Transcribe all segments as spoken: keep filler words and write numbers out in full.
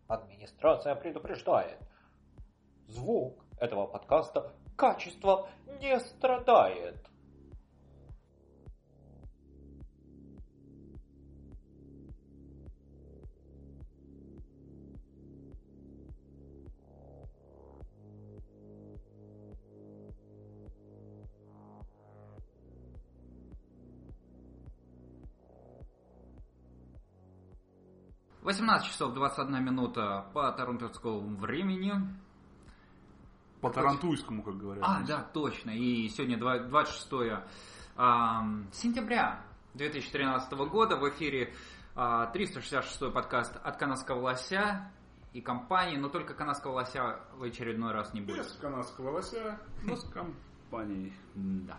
Администрация предупреждает. Звук этого подкаста качеством не страдает. восемнадцать часов двадцать одна минута по торонтовскому времени. По тарантуйскому, как говорят. А, да, точно. И сегодня двадцать шестое сентября две тысячи тринадцатого года. В эфире триста шестьдесят шестой подкаст от Канадского Лося и компании. Но только Канадского Лося в очередной раз не будет. Без Канадского Лося, но с компанией. Да.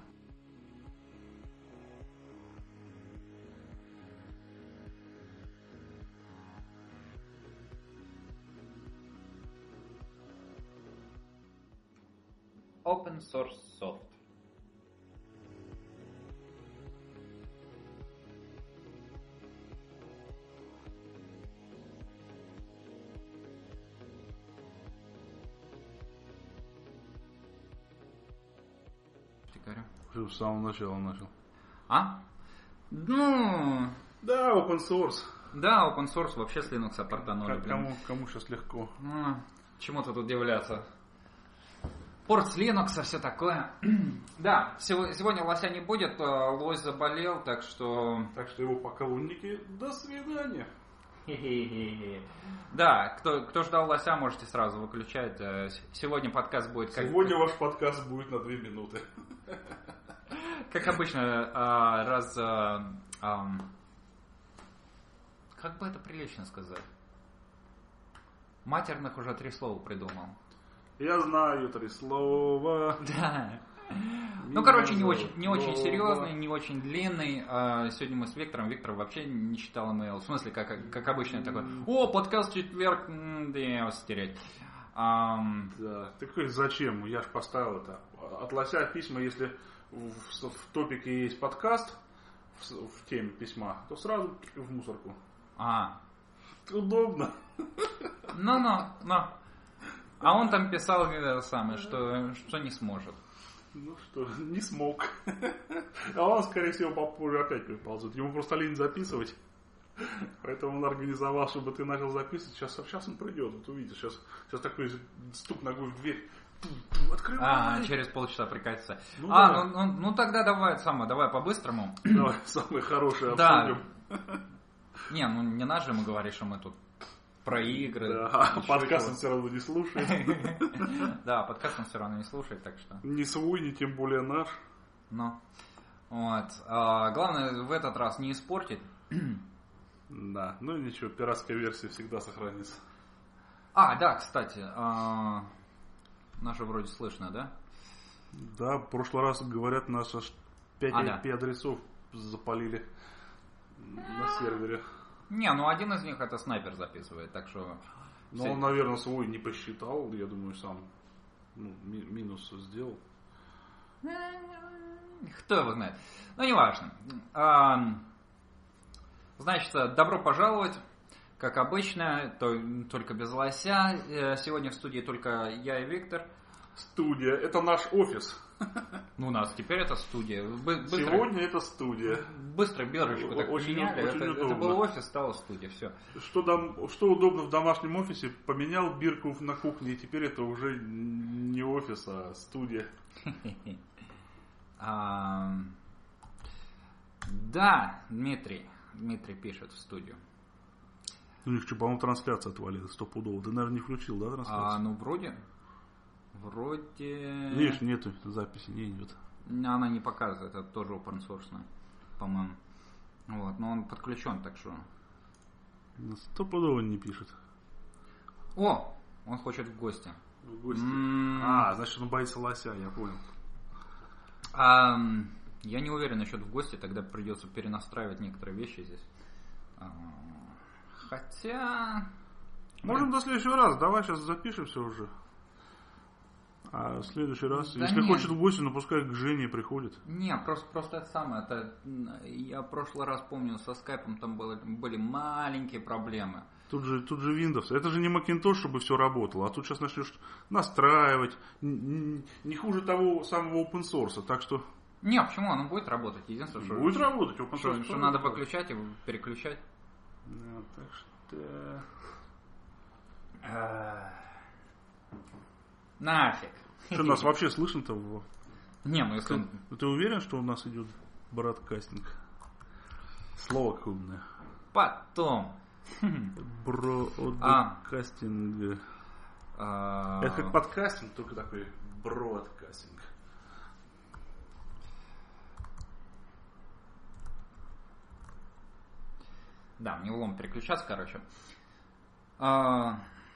Open Source Soft. Что с самого начала начал? А? Ну... Да, open source. Да, open source вообще с Linux портанули. Кому, кому сейчас легко? Ну, чему-то тут удивляться. Порт с Linux, все такое. Да, сегодня Лося не будет, Лось заболел, так что... Так что его поклонники, до свидания. Да, кто, кто ждал Лося, можете сразу выключать. Сегодня подкаст будет... Как... Сегодня ваш подкаст будет на две минуты. Как обычно, раз... Как бы это прилично сказать? Матерных уже три слова придумал. Я знаю три слова. Да. Ну, короче, не очень, не очень серьезный, не очень длинный. Сегодня мы с Виктором. Виктор вообще не читал имейл. В смысле, как, как обычно, такой: о, подкаст четверг, да я стереть. Um... Да. Ты какой, зачем? Я же поставил это. От Лося письма, если в, в топике есть подкаст, в, в теме письма, то сразу в мусорку. А. Удобно. Ну-ну, ну. А он там писал самое, что, что не сможет. Ну что, не смог. А он, скорее всего, попозже опять приползет. Ему просто лень записывать. Поэтому он организовал, чтобы ты начал записывать. Сейчас, сейчас он придет, вот увидишь. Сейчас, сейчас такой стук ногой в дверь. Открывай. А, через полчаса прикатится. Ну, а, да. ну, ну, ну тогда давай, самое, давай по-быстрому. Давай, самое хорошее да. обсудим. Не, ну не наш же мы говорим, что мы тут про игры. Да, подкаст он все равно не слушает. Да, подкаст он все равно не слушает, так что... Не свой, не тем более наш. Ну, вот. А, главное в этот раз не испортить. Да, ну ничего, пиратская версия всегда сохранится. А, да, кстати, а, наша вроде слышно, да? Да, в прошлый раз, говорят, наши пять а, ай пи-адресов запалили на сервере. Не, ну один из них это снайпер записывает, так что... Ну, он, наверное, свой не посчитал, я думаю, сам ну, ми- минус сделал. Кто его знает. Ну, не важно. А, значит, добро пожаловать, как обычно, то, только без Лося. Сегодня в студии только я и Виктор. Студия, это наш офис. Ну, у нас теперь это студия. Быстро, Сегодня это студия. Быстро бирочку так очень, поменяли. очень это, это был офис, стала студия. Все. Что, дом, что удобно в домашнем офисе, поменял бирку на кухне, и теперь это уже не офис, а студия. Да, Дмитрий. Дмитрий пишет в студию. У них что, по-моему, трансляция отвалилась стопудово. Ты, наверное, не включил, да, трансляцию? А, ну, вроде... Вроде... Видишь, нету записи, не идет. Она не показывает, это тоже open source, по-моему. Вот, но он подключен, так что... Стопудово не пишет. О, он хочет в гости. В гости? М-м- а, значит, он боится Лося, я понял. А, я не уверен насчет в гости, тогда придется перенастраивать некоторые вещи здесь. А, хотя... Можем до следующего раза, давай сейчас запишемся уже. А в следующий раз, Да если нет. хочет в гости, ну пускай к Жене приходит. Не, просто, просто это самое. Это, я в прошлый раз помню, со скайпом там было, были маленькие проблемы. Тут же, тут же Windows. Это же не Macintosh, чтобы все работало. А тут сейчас начнешь настраивать. Не, не хуже того самого open source. Так что... Не, почему? Оно будет работать. Единственное, что... Будет работать. Open Что, source что надо выключать и переключать. Да, так что... Нафиг. Что, нас вообще слышно-то? Не, ну если... Ты, ты уверен, что у нас идет бродкастинг? Слово какое умное. Потом. Бродкастинг. А... Это как подкастинг, только такой бродкастинг. Да, мне влом переключаться, короче. А...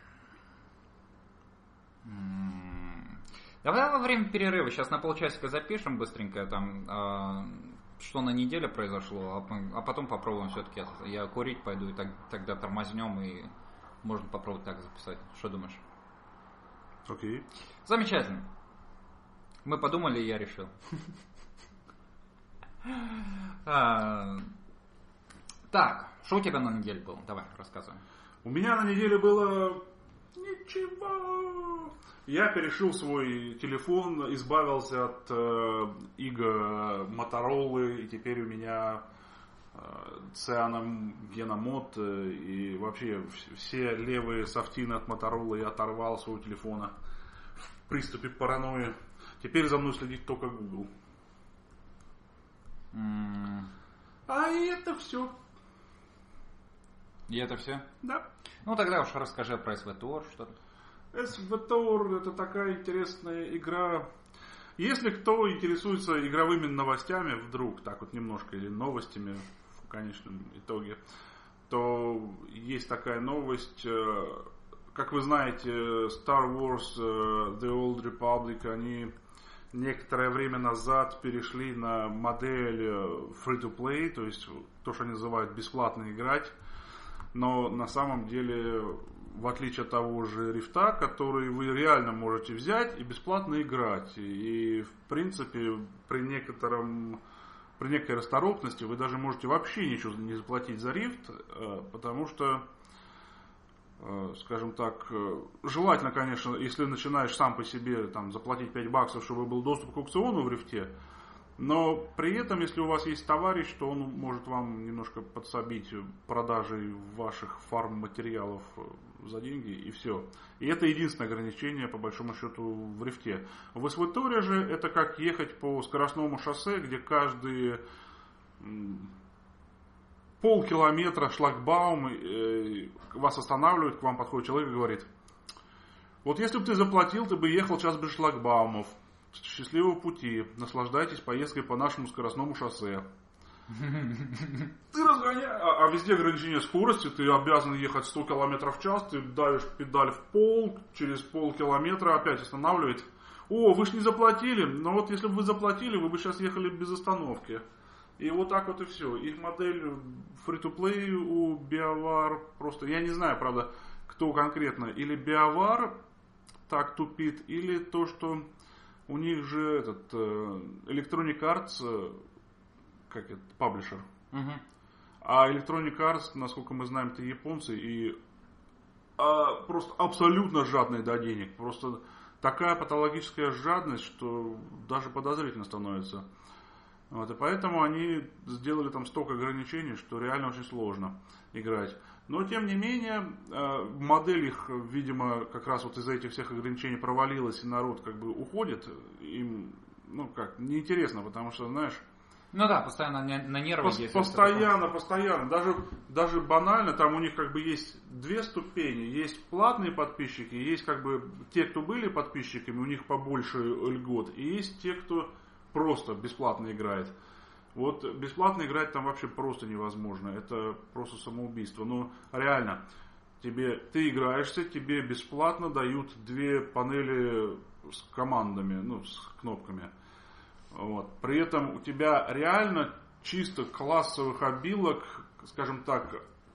Давай во время перерыва сейчас на полчасика запишем быстренько там, а, что на неделе произошло, а потом попробуем все-таки. Я курить пойду, и так, тогда тормознем, и можно попробовать так записать. Что думаешь? Окей. Okay. Замечательно. Мы подумали, и я решил. Так, что у тебя на неделе было? Давай, рассказывай. У меня на неделе было... Ничего. Я перешил свой телефон, избавился от э, иго Моторолы, и теперь у меня э, Цианом Геномод, э, и вообще все левые софтины от Моторолы я оторвал своего телефона в приступе паранойи. Теперь за мной следит только Google. Mm. А и это все. И это все? Да. Ну тогда уж расскажи про эс ви тор что-то. эс ви тор это такая интересная игра. Если кто интересуется игровыми новостями вдруг, так вот немножко, или новостями в конечном итоге, то есть такая новость. Как вы знаете, Star Wars The Old Republic, они некоторое время назад перешли на модель free-to-play, то есть то, что они называют бесплатно играть. Но на самом деле, в отличие от того же рифта, который вы реально можете взять и бесплатно играть. И в принципе, при некотором, при некой расторопности вы даже можете вообще ничего не заплатить за рифт, потому что, скажем так, желательно, конечно, если начинаешь сам по себе там, заплатить пять баксов, чтобы был доступ к аукциону в рифте. Но при этом, если у вас есть товарищ, то он может вам немножко подсобить продажей ваших фарм-материалов за деньги, и все. И это единственное ограничение, по большому счету, в рифте. В эс ви тор же это как ехать по скоростному шоссе, где каждые полкилометра шлагбаум э, вас останавливает, к вам подходит человек и говорит: вот если бы ты заплатил, ты бы ехал час без шлагбаумов. Счастливого пути, наслаждайтесь поездкой по нашему скоростному шоссе. Ты разгоняешь, а, а везде ограничение скорости, ты обязан ехать сто километров в час, ты давишь педаль в пол, через полкилометра опять останавливает. О, вы ж не заплатили, но вот если бы вы заплатили, вы бы сейчас ехали без остановки. И вот так вот и все. Их модель free-to-play у BioWare просто, я не знаю, правда, кто конкретно, или BioWare так тупит, или то, что у них же этот Electronic Arts, как это, паблишер. Uh-huh. А Electronic Arts, насколько мы знаем, это японцы и а, просто абсолютно жадные до денег. Просто такая патологическая жадность, что даже подозрительно становится. Вот, и поэтому они сделали там столько ограничений, что реально очень сложно играть. Но, тем не менее, модель их, видимо, как раз вот из-за этих всех ограничений провалилась, и народ как бы уходит. Им, ну как, неинтересно, потому что, знаешь... Ну да, постоянно на нервы пос- действует. Постоянно, постоянно. Даже, даже банально, там у них как бы есть две ступени. Есть платные подписчики, есть как бы те, кто были подписчиками, у них побольше льгот. И есть те, кто просто бесплатно играет. Вот бесплатно играть там вообще просто невозможно. Это просто самоубийство. Но реально, тебе, ты играешься, тебе бесплатно дают две панели с командами, ну, с кнопками. Вот. При этом у тебя реально чисто классовых обилок, скажем так,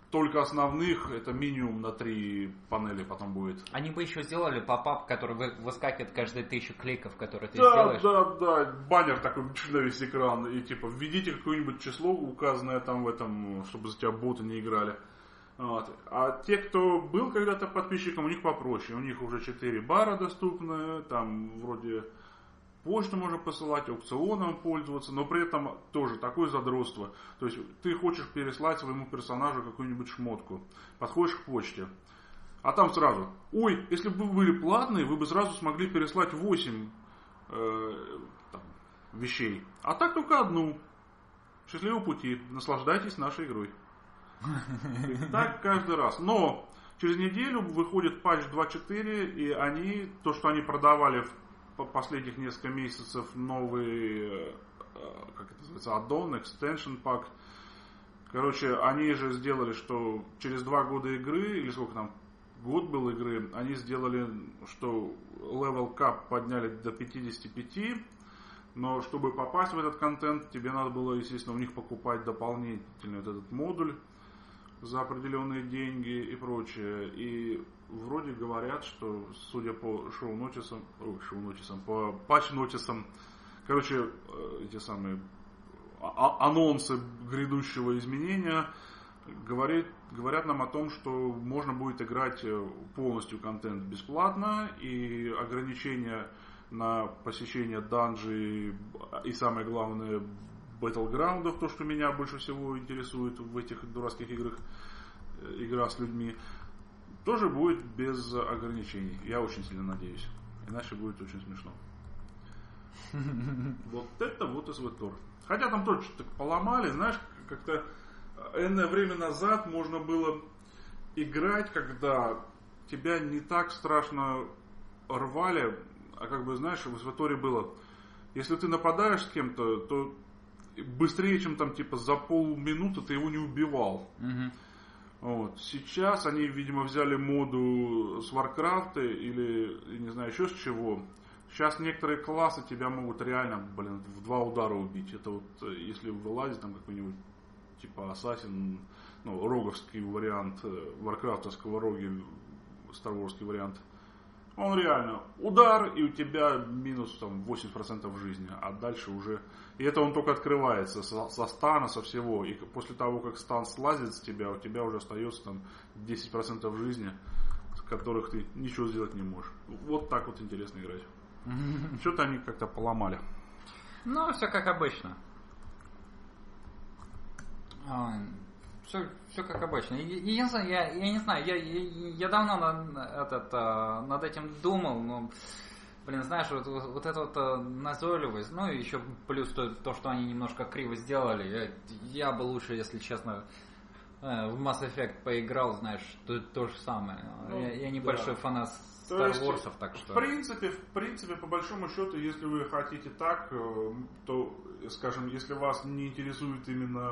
только основных, это минимум на три панели потом будет. Они бы еще сделали поп-ап, который вы, выскакивает каждые тысячу кликов, которые ты да, сделаешь. Да, да, да. Баннер такой на весь экран. И типа введите какое-нибудь число, указанное там в этом, чтобы за тебя боты не играли. Вот. А те, кто был когда-то подписчиком, у них попроще. У них уже четыре бара доступны. Там вроде почту можно посылать, аукционом пользоваться, но при этом тоже такое задротство. То есть ты хочешь переслать своему персонажу какую-нибудь шмотку. Подходишь к почте. А там сразу, ой, если бы вы были платные, вы бы сразу смогли переслать восемь э, там, вещей. А так только одну. Счастливого пути. Наслаждайтесь нашей игрой. И так каждый раз. Но через неделю выходит патч два точка четыре, и они, то, что они продавали в последних несколько месяцев, новый, как это называется, add-on, extension pack. Короче, они же сделали, что через два года игры, или сколько там, год был игры, они сделали, что level cap подняли до пятьдесят пять, но чтобы попасть в этот контент, тебе надо было, естественно, у них покупать дополнительный вот этот модуль за определенные деньги и прочее. И вроде говорят, что, судя по шоу-нотисам, ой, шоу-нотисам, по патч-нотисам, короче, эти самые а- анонсы грядущего изменения говорит, говорят нам о том, что можно будет играть полностью контент бесплатно, и ограничения на посещение данжей и, самое главное, батлграундов, то, что меня больше всего интересует в этих дурацких играх, игра с людьми, тоже будет без ограничений. Я очень сильно надеюсь. Иначе будет очень смешно. Вот это вот эс ви Тор. Хотя там тоже что-то поломали, знаешь, как-то энное время назад можно было играть, когда тебя не так страшно рвали, а как бы, знаешь, в эс ви Торе было, если ты нападаешь с кем-то, то быстрее, чем там типа за полминуты ты его не убивал. Угу. Вот. Сейчас они, видимо, взяли моду с Warcraft или, не знаю, еще с чего. Сейчас некоторые классы тебя могут реально, блин, в два удара убить. Это вот, если вылазит там какой-нибудь типа Ассасин, ну, роговский вариант, варкрафтовского роги, старворский вариант. Он реально удар, и у тебя минус там восемьдесят процентов жизни, а дальше уже... И это он только открывается со, со стана, со всего. И после того, как стан слазит с тебя, у тебя уже остается там десять процентов жизни, с которых ты ничего сделать не можешь. Вот так вот интересно играть. Что-то они как-то поломали. Ну, все как обычно. Все, все как обычно. Единственное, я, я не знаю, я, я, я давно над, этот, над этим думал, но, блин, знаешь, вот, вот эта вот назойливость, ну и еще плюс то, то, что они немножко криво сделали, я, я бы лучше, если честно, в Mass Effect поиграл, знаешь, то, то же самое. Ну, я, я небольшой да. фанат Star Wars, так что... В принципе, в принципе, по большому счету, если вы хотите так, то, скажем, если вас не интересует именно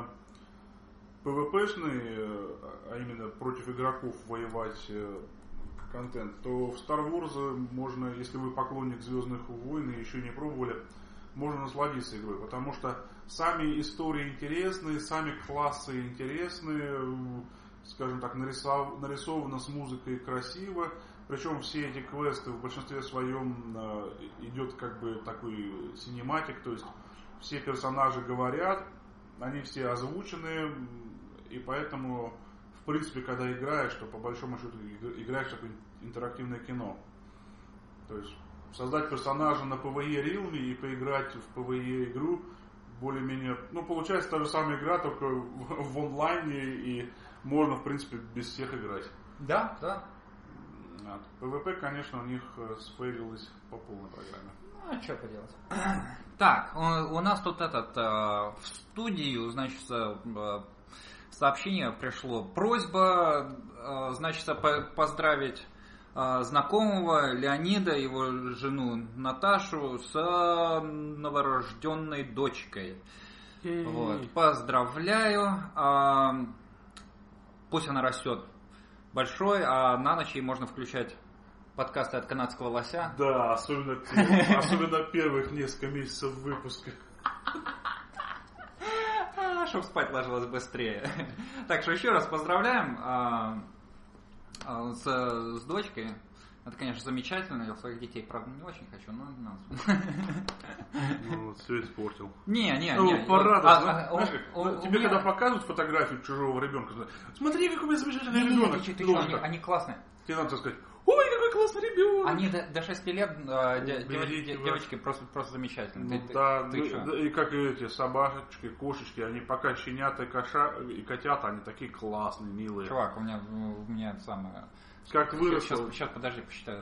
пи-ви-пи-шный, а именно против игроков воевать контент, то в Star Wars можно, если вы поклонник Звездных войн и еще не пробовали, можно насладиться игрой, потому что сами истории интересные, сами классы интересные, скажем так, нарисов, нарисовано с музыкой красиво, причем все эти квесты в большинстве своем идет как бы такой синематик, то есть все персонажи говорят, они все озвучены, и поэтому, в принципе, когда играешь, то по большому счету играешь такое интерактивное кино. То есть создать персонажа на пи-ви-и рилме и поиграть в пи-ви-и игру более-менее, ну, получается та же самая игра, только в, в онлайне, и можно, в принципе, без всех играть. Да, да. пи-ви-пи, конечно, у них сфейлилось по полной программе. Ну, а что поделать. Так, у, у нас тут этот, э, в студию, значит, э, сообщение пришло. Просьба, э, значит, по- поздравить э, знакомого Леонида, его жену Наташу с новорожденной дочкой. Вот, поздравляю. Э, пусть она растет большой, а на ночь ей можно включать подкасты от канадского лося. Да, особенно, особенно первых несколько месяцев выпуска. чтобы спать ложилась быстрее. Так что еще раз поздравляем а, а, с, с дочкой. Это, конечно, замечательно. Я своих детей, правда, не очень хочу, но... Ну, вот все испортил. Не, не, ну, не. Порадоваться. А, а, знаешь, он, как, он, тебе меня... когда показывают фотографию чужого ребенка, смотри, какой у меня замечательный не, ребенок. Не, не, ты, ты что, они, они классные. Тебе надо сказать, ой, какой классный ребенок. Они до, до шести лет, э, де, Берите девочки, девочки просто, просто замечательные. Ну, ты, да, ты, ты ну, и как и эти собачки, кошечки, они пока щенята и, коша, и котята, они такие классные, милые. Чувак, у меня, у меня это самое... Как выросло. Сейчас, сейчас подожди, посчитаю.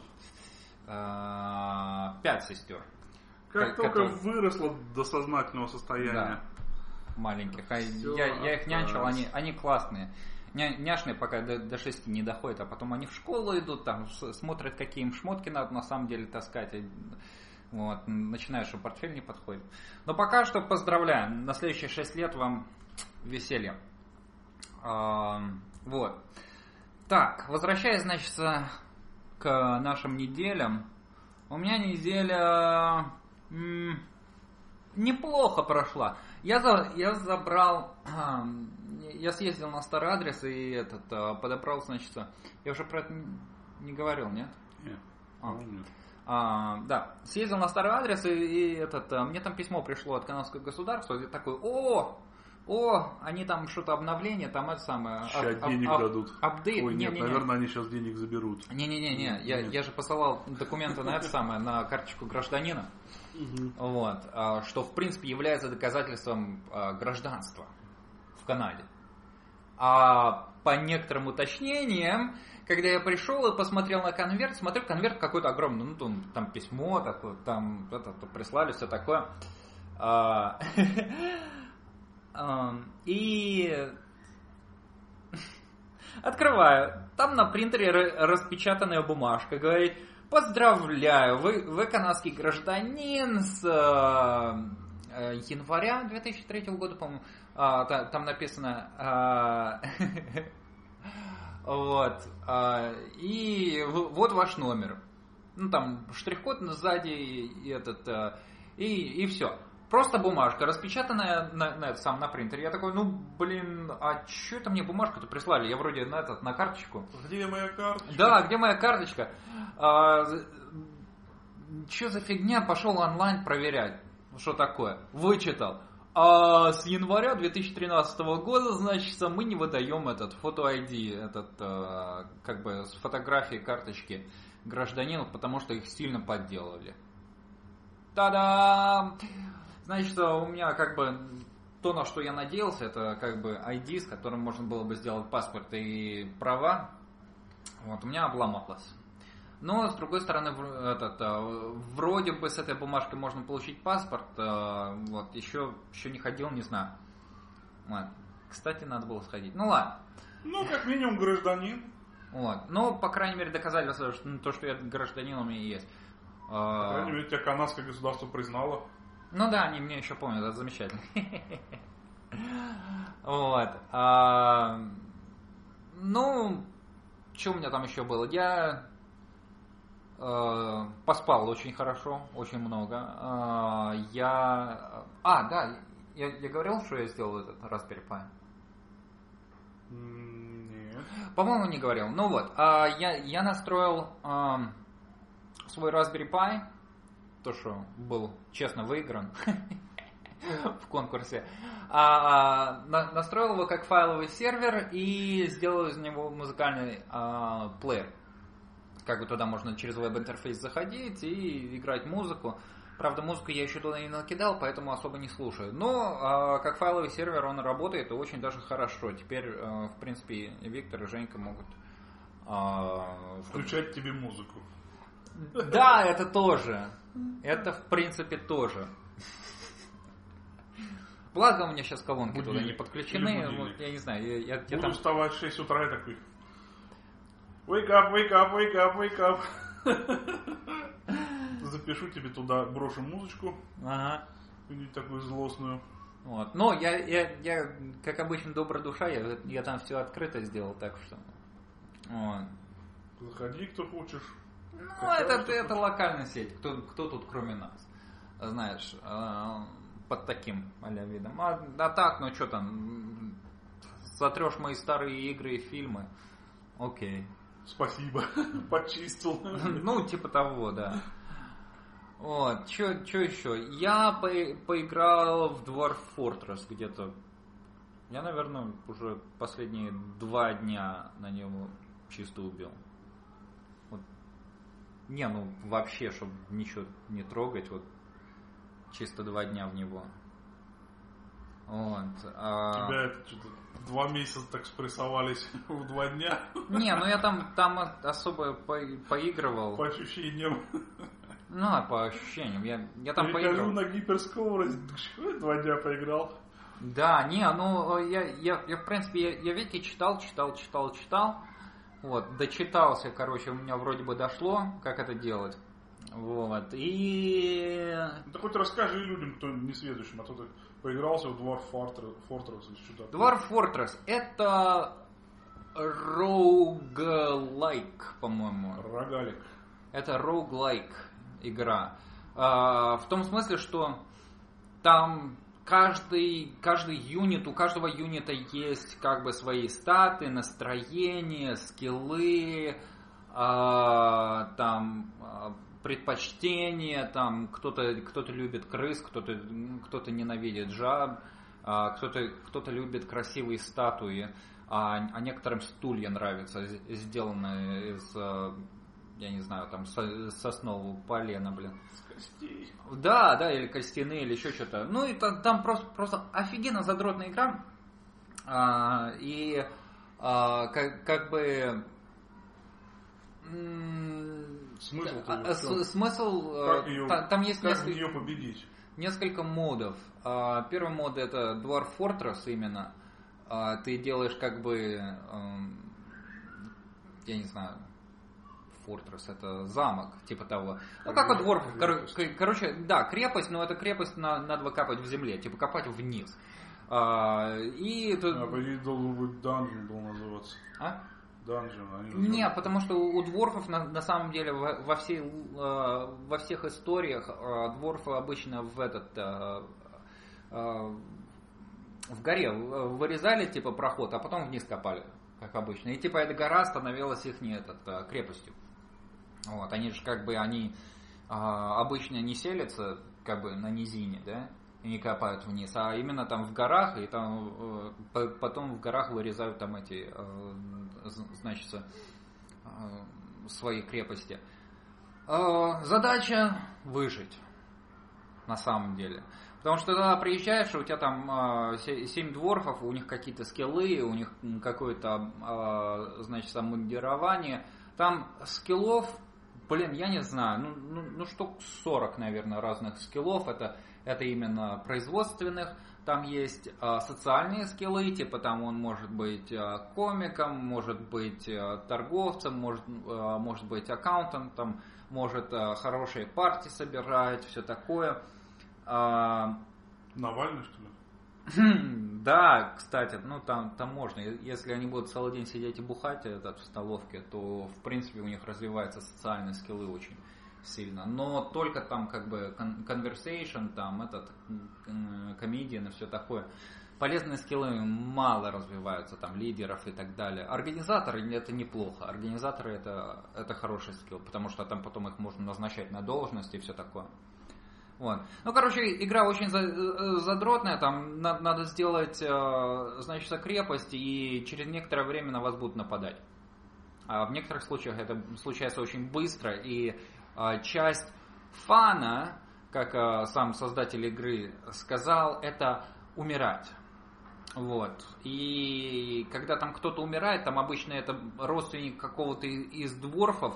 Пять сестер. Как, как только которые... выросло до сознательного состояния. Да, маленьких. А Всё, я, я их нянчил, осталось. они, они классные. Ня, няшные пока до, до шести не доходят, а потом они в школу идут, там с, смотрят, какие им шмотки надо на самом деле таскать. И, вот, начинаешь, что портфель не подходит. Но пока что поздравляем. На следующие шесть лет вам веселья. А, вот. Так, возвращаясь, значит, к нашим неделям. У меня неделя м- неплохо прошла. Я, за, я забрал, э, я съездил на старый адрес и этот, э, подобрал, значит, я уже про это не говорил, нет? Нет. А. Нет. А, да, съездил на старый адрес и, и этот, э, мне там письмо пришло от канадского государства, и такой, о, о, они там что-то обновление, там это самое... Сейчас ап, денег ап, дадут. Апдейт. Ой, не, нет, не, наверное, не. они сейчас денег заберут. Не-не-не, я, я же посылал документы на это самое, на карточку гражданина, Угу. вот, что в принципе является доказательством гражданства в Канаде. А по некоторым уточнениям, когда я пришел и посмотрел на конверт, смотрю, конверт какой-то огромный, ну там, там письмо такое, там это, прислали, все такое. И открываю, там на принтере распечатанная бумажка, говорит: поздравляю, вы, вы канадский гражданин с э, января две тысячи третьего года, по-моему, а, та, там написано, а, вот, а, и в, вот ваш номер, ну там штрих-код сзади и, этот, а, и, и все. Просто бумажка, распечатанная на, на, сам на принтере. Я такой, ну, блин, а что это мне бумажку-то прислали? Я вроде на, этот, на карточку. Где моя карточка? Да, где моя карточка? А, что за фигня? Пошел онлайн проверять. Что такое? Вычитал. А с января две тысячи тринадцатого года, значит, мы не выдаем этот фото-ай ди, этот, как бы, с фотографией карточки гражданинов, потому что их сильно подделали. Та-дам! Значит, у меня как бы то, на что я надеялся, это как бы ай ди, с которым можно было бы сделать паспорт и права. Вот, у меня обломалось. Но, с другой стороны, этот, вроде бы с этой бумажкой можно получить паспорт. Вот, еще, еще не ходил, не знаю. Вот. Кстати, надо было сходить. Ну ладно. Ну, как минимум, гражданин. Вот. Ну, по крайней мере, доказательство, что то, что я гражданин, у меня есть. По крайней мере, тебя канадское государство признало. Ну да, они меня еще помнят, это замечательно. Вот. А, ну, что у меня там еще было? Я э, поспал очень хорошо, очень много. А, я... А, да, я, я говорил, что я сделал этот Raspberry Pi? Нет. По-моему, не говорил. Ну вот, а, я, я настроил а, свой Raspberry Pi, то, что был честно выигран в конкурсе, а, на, настроил его как файловый сервер и сделал из него музыкальный а, плеер. Как бы туда можно через веб-интерфейс заходить и играть музыку. Правда, музыку я еще туда не накидал, поэтому особо не слушаю. Но а, как файловый сервер он работает и очень даже хорошо. Теперь, а, в принципе, Виктор и Женька могут... А, Включать тебе музыку. Да, это тоже. Это, в принципе, тоже. Благо, у меня сейчас колонки будильник. Туда не подключены. Вот, я не знаю. Я, я, Буду я там... вставать в шесть утра и такой... Wake up, wake up, wake up, wake up. Запишу тебе туда, брошу музычку. Ага. Такую злостную. Вот. Но я, я, я, как обычно, добрая душа, я, я там все открыто сделал, так что... Вот. Заходи, кто хочешь. Ну, это, это локальная сеть. Кто, кто тут, кроме нас? Знаешь, под таким а-ля видом. А, а так, ну что там, сотрешь мои старые игры и фильмы, окей. Спасибо, почистил. Ну, типа того, да. Вот, что еще? Я по поиграл в Dwarf Fortress где-то. Я, наверное, уже последние два дня на него чисто убил. Вот. Не, ну вообще, чтобы ничего не трогать, вот чисто два дня в него. Вот. А... Тебя это что-то два месяца так спрессовались в два дня. Не, ну я там, там особо по поигрывал. По ощущениям. Ну, а по ощущениям. Я, я там Перехожу поиграл. на гиперскорость, два дня поиграл. Да, не, ну я, я, я в принципе, я, я веки читал, читал, читал, читал. Вот, дочитался, короче, у меня вроде бы дошло, как это делать. Вот, и... Да хоть расскажи людям, кто не следующим, а то ты поигрался в Dwarf Fortress или что-то. Dwarf Fortress это roguelike, по-моему. Рогалик. Это roguelike игра. А, в том смысле, что там каждый, каждый юнит, у каждого юнита есть как бы свои статы, настроение, скиллы, а, там предпочтения, там кто-то, кто-то любит крыс, кто-то, кто-то ненавидит жаб, а, кто-то, кто-то любит красивые статуи, а, а некоторым стулья нравятся, сделанные из, я не знаю, там соснового полена, блин. С костей. Да, да, или костяные, или еще что-то. Ну и там, там просто, просто офигенно задротная игра. А, и а, как, как бы... Смысл? А, с, смысл как ее, та, там есть как несколько, ее победить? Несколько модов. А, первый мод это Dwarf Fortress именно. А, ты делаешь как бы, я не знаю, Fortress это замок, типа того. Ну как вот Dwarf, кор, короче, да, крепость, но это крепость на, надо копать в земле, типа копать вниз. А, и тут... А, по идее, должен быть данжен был называться. А? Данжен, они Нет, потому что у дворфов на, на самом деле во, во, всей, во всех историях дворфы обычно в этот в горе вырезали типа проход, а потом вниз копали, как обычно. И типа эта гора становилась их не этот крепостью. Вот, они же как бы они обычно не селятся как бы на низине, да? И не копают вниз, а именно там в горах, и там потом в горах вырезают там эти, значит, свои крепости. Задача выжить, на самом деле. Потому что когда приезжаешь, у тебя там семь дворфов, у них какие-то скиллы, у них какое-то, значит, обмундирование. Там скиллов, блин, я не знаю, ну, ну, ну штук сорок, наверное, разных скиллов. Это Это именно производственных. Там есть а, социальные скиллы, типа там он может быть а, комиком, может быть а, торговцем, может, а, может быть аккаунтантом, может а, хорошие партии собирать, все такое. А, Навальный, что ли? Да, кстати, ну там, там можно. Если они будут целый день сидеть и бухать этот, в столовке, то в принципе у них развиваются социальные скиллы очень сильно, но только там как бы conversation, там этот комедиан и все такое. Полезные скиллы мало развиваются, там лидеров и так далее. Организаторы это неплохо, организаторы это, это хороший скилл, потому что там потом их можно назначать на должность и все такое. Вот. Ну, короче, игра очень задротная, там надо сделать, значит, крепость, и через некоторое время на вас будут нападать. А в некоторых случаях это случается очень быстро, и часть фана, как сам создатель игры сказал, это умирать. Вот. И когда там кто-то умирает, там обычно это родственник какого-то из дворфов,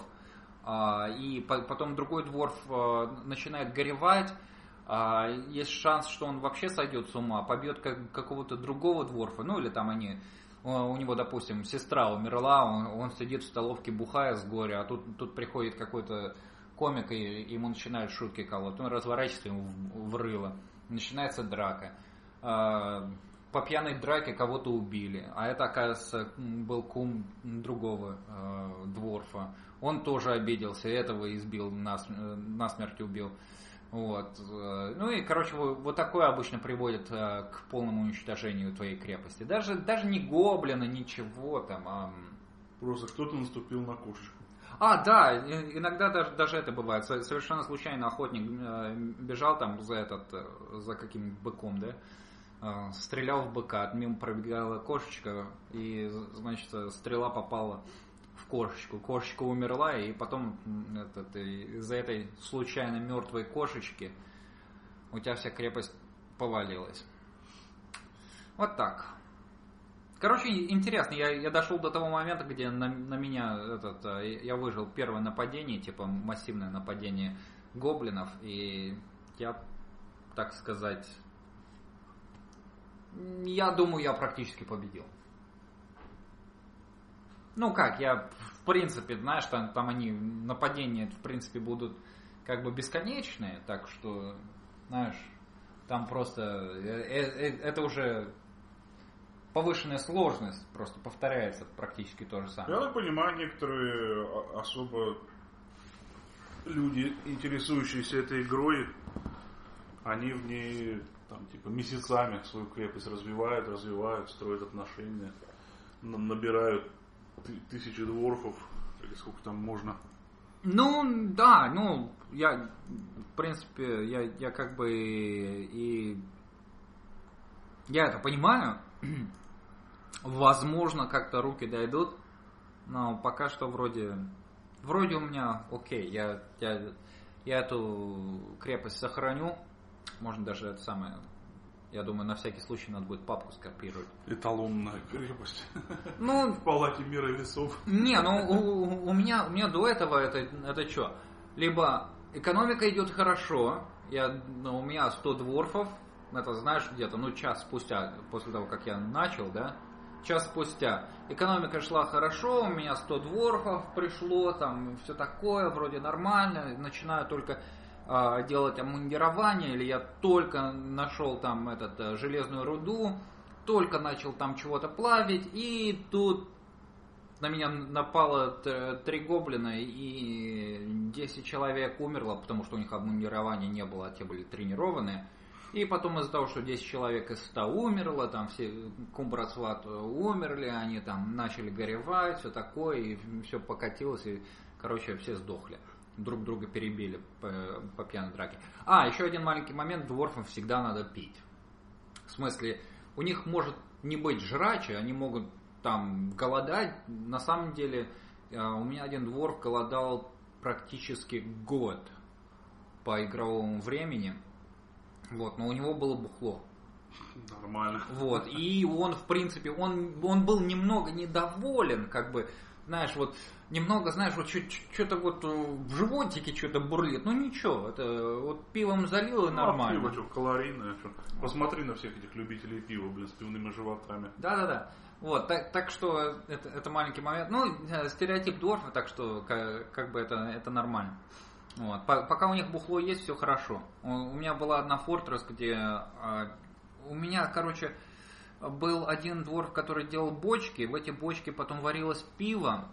и потом другой дворф начинает горевать, есть шанс, что он вообще сойдет с ума, побьет какого-то другого дворфа, ну или там они... У него, допустим, сестра умерла, он, он сидит в столовке, бухая с горя, а тут, тут приходит какой-то комик, и ему начинают шутки колоть. Он разворачивается ему в, в рыло. Начинается драка. По пьяной драке кого-то убили. А это, оказывается, был кум другого дворфа. Он тоже обиделся, этого избил, насмерть убил. Вот. Ну и, короче, вот такое обычно приводит к полному уничтожению твоей крепости. Даже, даже не гоблина, ничего там, а... Просто кто-то наступил на кошечку. А, да, иногда даже, даже это бывает. Совершенно случайно охотник бежал там за этот, за каким-нибудь быком, да? Стрелял в быка, мимо пробегала кошечка, и, значит, стрела попала в кошечку. Кошечка умерла, и потом этот, из-за этой случайно мертвой кошечки у тебя вся крепость повалилась. Вот так. Короче, интересно, я, я дошел до того момента, где на, на меня этот, я выжил первое нападение, типа массивное нападение гоблинов, и я, так сказать, я думаю, я практически победил. Ну как, я в принципе, знаешь, там, там они, нападения в принципе будут как бы бесконечные, так что, знаешь, там просто, это уже... повышенная сложность, просто повторяется практически то же самое. Я так понимаю, некоторые особо люди, интересующиеся этой игрой, они в ней там, типа, месяцами свою крепость развивают, развивают, строят отношения, набирают тысячи дворфов, или сколько там можно. Ну, да, ну, я, в принципе, я, я как бы и... Я это понимаю. Возможно, как-то руки дойдут, но пока что вроде, вроде у меня окей, я, я, я эту крепость сохраню, можно даже это самое, я думаю, на всякий случай надо будет папку скопировать. Эталонная крепость. Ну, в палате мира весов. Не, ну у, у меня, у меня до этого это, это что? Либо экономика идет хорошо, я, ну, у меня сто дворфов, это знаешь где-то, ну час спустя, после того, как я начал, да, час спустя. Экономика шла хорошо, у меня сто дворфов пришло, там все такое, вроде нормально. Начинаю только э, делать обмундирование, или я только нашел там этот, э, железную руду, только начал там чего-то плавить, и тут на меня напало три гоблина, и десять человек умерло, потому что у них обмундирования не было, а те были тренированные. И потом из-за того, что десять человек из ста умерло, там все Кумбрацват умерли, они там начали горевать, все такое, и все покатилось, и, короче, все сдохли. Друг друга перебили по, по пьяной драке. А, еще один маленький момент, дворфам всегда надо пить. В смысле, у них может не быть жрачи, они могут там голодать. На самом деле, у меня один дворф голодал практически год по игровому времени. Вот, но у него было бухло. Нормально. Вот, и он, в принципе, он, он был немного недоволен, как бы, знаешь, вот, немного, знаешь, вот что-то вот в животике что-то бурлит. Ну ничего, это вот пивом залил и ну, нормально. А пиво что, калорийное, что? Посмотри на всех этих любителей пива, блин, с пивными животами. Да-да-да. Вот, так, так что это, это маленький момент. Ну, стереотип дворфа, так что как, как бы это, это нормально. Вот. Пока у них бухло есть, все хорошо. У меня была одна фортресс, где а, у меня, короче, был один дворф, который делал бочки. В эти бочки потом варилось пиво.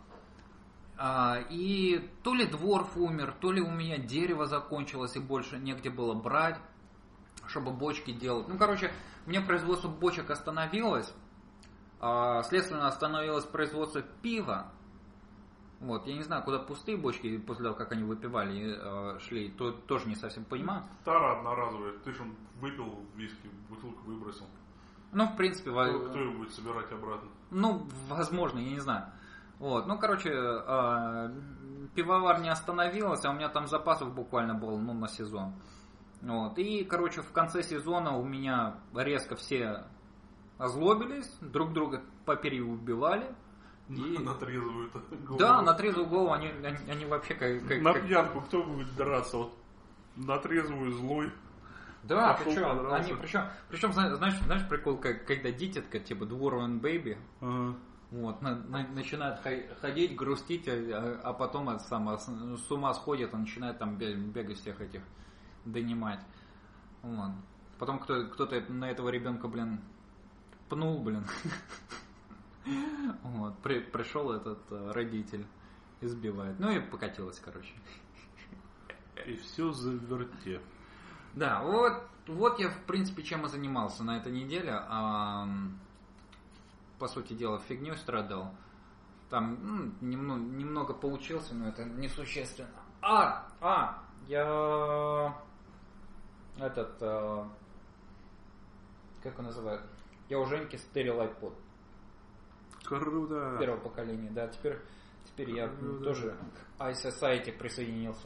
А, и то ли дворф умер, то ли у меня дерево закончилось и больше негде было брать, чтобы бочки делать. Ну, короче, мне производство бочек остановилось. А, следственно, остановилось производство пива. Вот, я не знаю, куда пустые бочки, после того, как они выпивали, э, шли, то тоже не совсем понимаю. Тара одноразовая, ты же выпил виски, бутылку выбросил. Ну, в принципе... Кто, кто его будет собирать обратно? Ну, возможно, я не знаю. Вот, ну, короче, э, пивовар не остановилась, а у меня там запасов буквально было, ну, на сезон. Вот, и, короче, в конце сезона у меня резко все озлобились, друг друга попереубивали. И... На трезвую голову. Да, на трезвую голову они, они, они вообще как, как... На пьянку кто будет драться? Вот на трезвую злой. Да, причем, они, причем, причем, знаешь, знаешь прикол, как, когда дитятка, типа Dwarven Baby, ага. Вот, на, на, начинает ходить, грустить, а, а потом это само, с ума сходит, он начинает там бегать всех этих, донимать. Вот. Потом кто, кто-то на этого ребенка, блин, пнул, блин. Вот, при, пришел этот э, родитель, избивает. Ну и покатилось, короче. И все заверте. Да, вот, вот я, в принципе, чем и занимался на этой неделе. А, по сути дела, фигней страдал. Там ну, немного, немного получился, но это несущественно. А, а, я этот, а, как он называет? Я у Женьки стырил iPod. Круто. Первого поколения, да. Теперь, теперь я Круто. тоже к iSociety присоединился.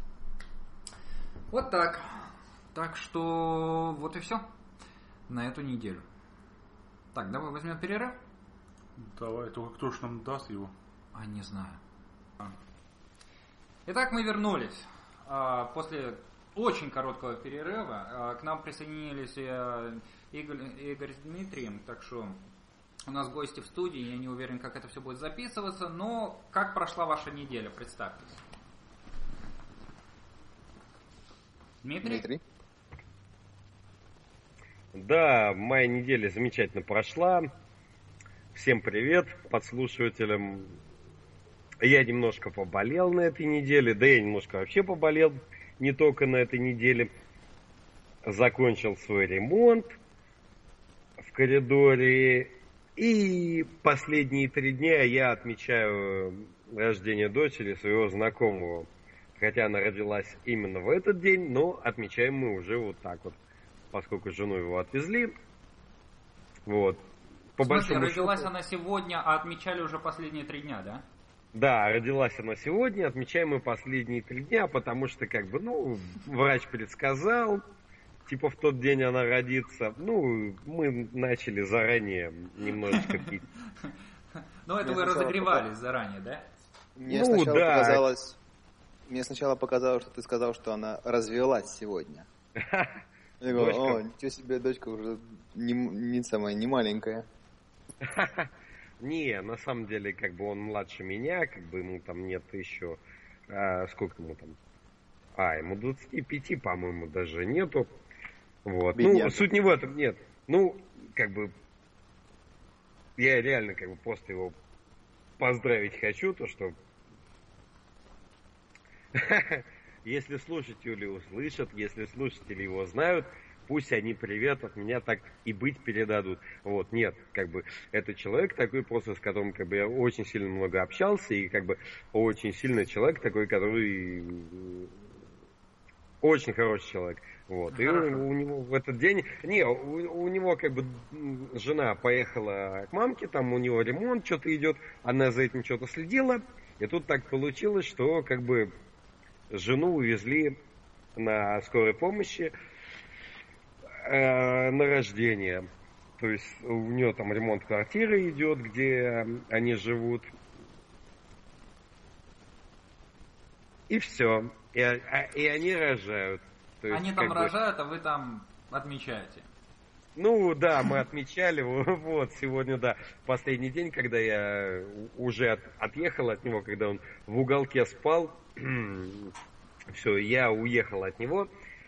Вот так. Так что вот и все на эту неделю. Так, давай возьмем перерыв. Давай, только кто ж нам даст его? А, не знаю. Итак, мы вернулись. А, после очень короткого перерыва а, к нам присоединились а, Игорь, Игорь с Дмитрием, так что у нас гости в студии, я не уверен, как это все будет записываться, но как прошла ваша неделя, представьтесь. Дмитрий? Дмитрий? Да, моя неделя замечательно прошла. Всем привет подслушивателям. Я немножко поболел на этой неделе, да я немножко вообще поболел не только на этой неделе. Закончил свой ремонт в коридоре. И последние три дня я отмечаю рождение дочери своего знакомого. Хотя она родилась именно в этот день, но отмечаем мы уже вот так вот, поскольку жену его отвезли. Вот. По В смысле, большому родилась счету, она сегодня, а отмечали уже последние три дня, да? да, родилась она сегодня, отмечаем мы последние три дня, потому что, как бы, ну, врач предсказал, типа в тот день она родится. Ну, мы начали заранее немножечко пить. Ну, это Мне вы сначала разогревались заранее, да? Мне Ну, сначала да. показалось, мне сначала показалось, что ты сказал, что она развелась сегодня. Я говорю, Дочка. о, ничего себе, дочка уже не, не самая, не маленькая. Не, на самом деле, как бы он младше меня, как бы ему там нет еще, а, сколько ему там, а, ему двадцати пяти, по-моему, даже нету. Вот. Бедняга. Ну, суть не в этом, нет. Ну, как бы, я реально, как бы, просто его поздравить хочу, то, что если слушатели услышат, если слушатели его знают, пусть они привет от меня так и быть передадут. Вот, нет, как бы, это человек такой просто, с которым, как бы, я очень сильно много общался, и, как бы, очень сильный человек такой, который очень хороший человек. Вот, и у, у него в этот день, не, у, у него, как бы, жена поехала к мамке, там у него ремонт, что-то идет, она за этим что-то следила, и тут так получилось, что, как бы, жену увезли на скорой помощи э, на рождение. То есть у нее там ремонт квартиры идет, где они живут. И все. И, а, и они рожают. То есть, Они там как бы, рожают, а вы там отмечаете. ну да, мы отмечали, вот, сегодня, да, последний день, когда я уже от, отъехал от него, когда он в уголке спал, все, я уехал от него,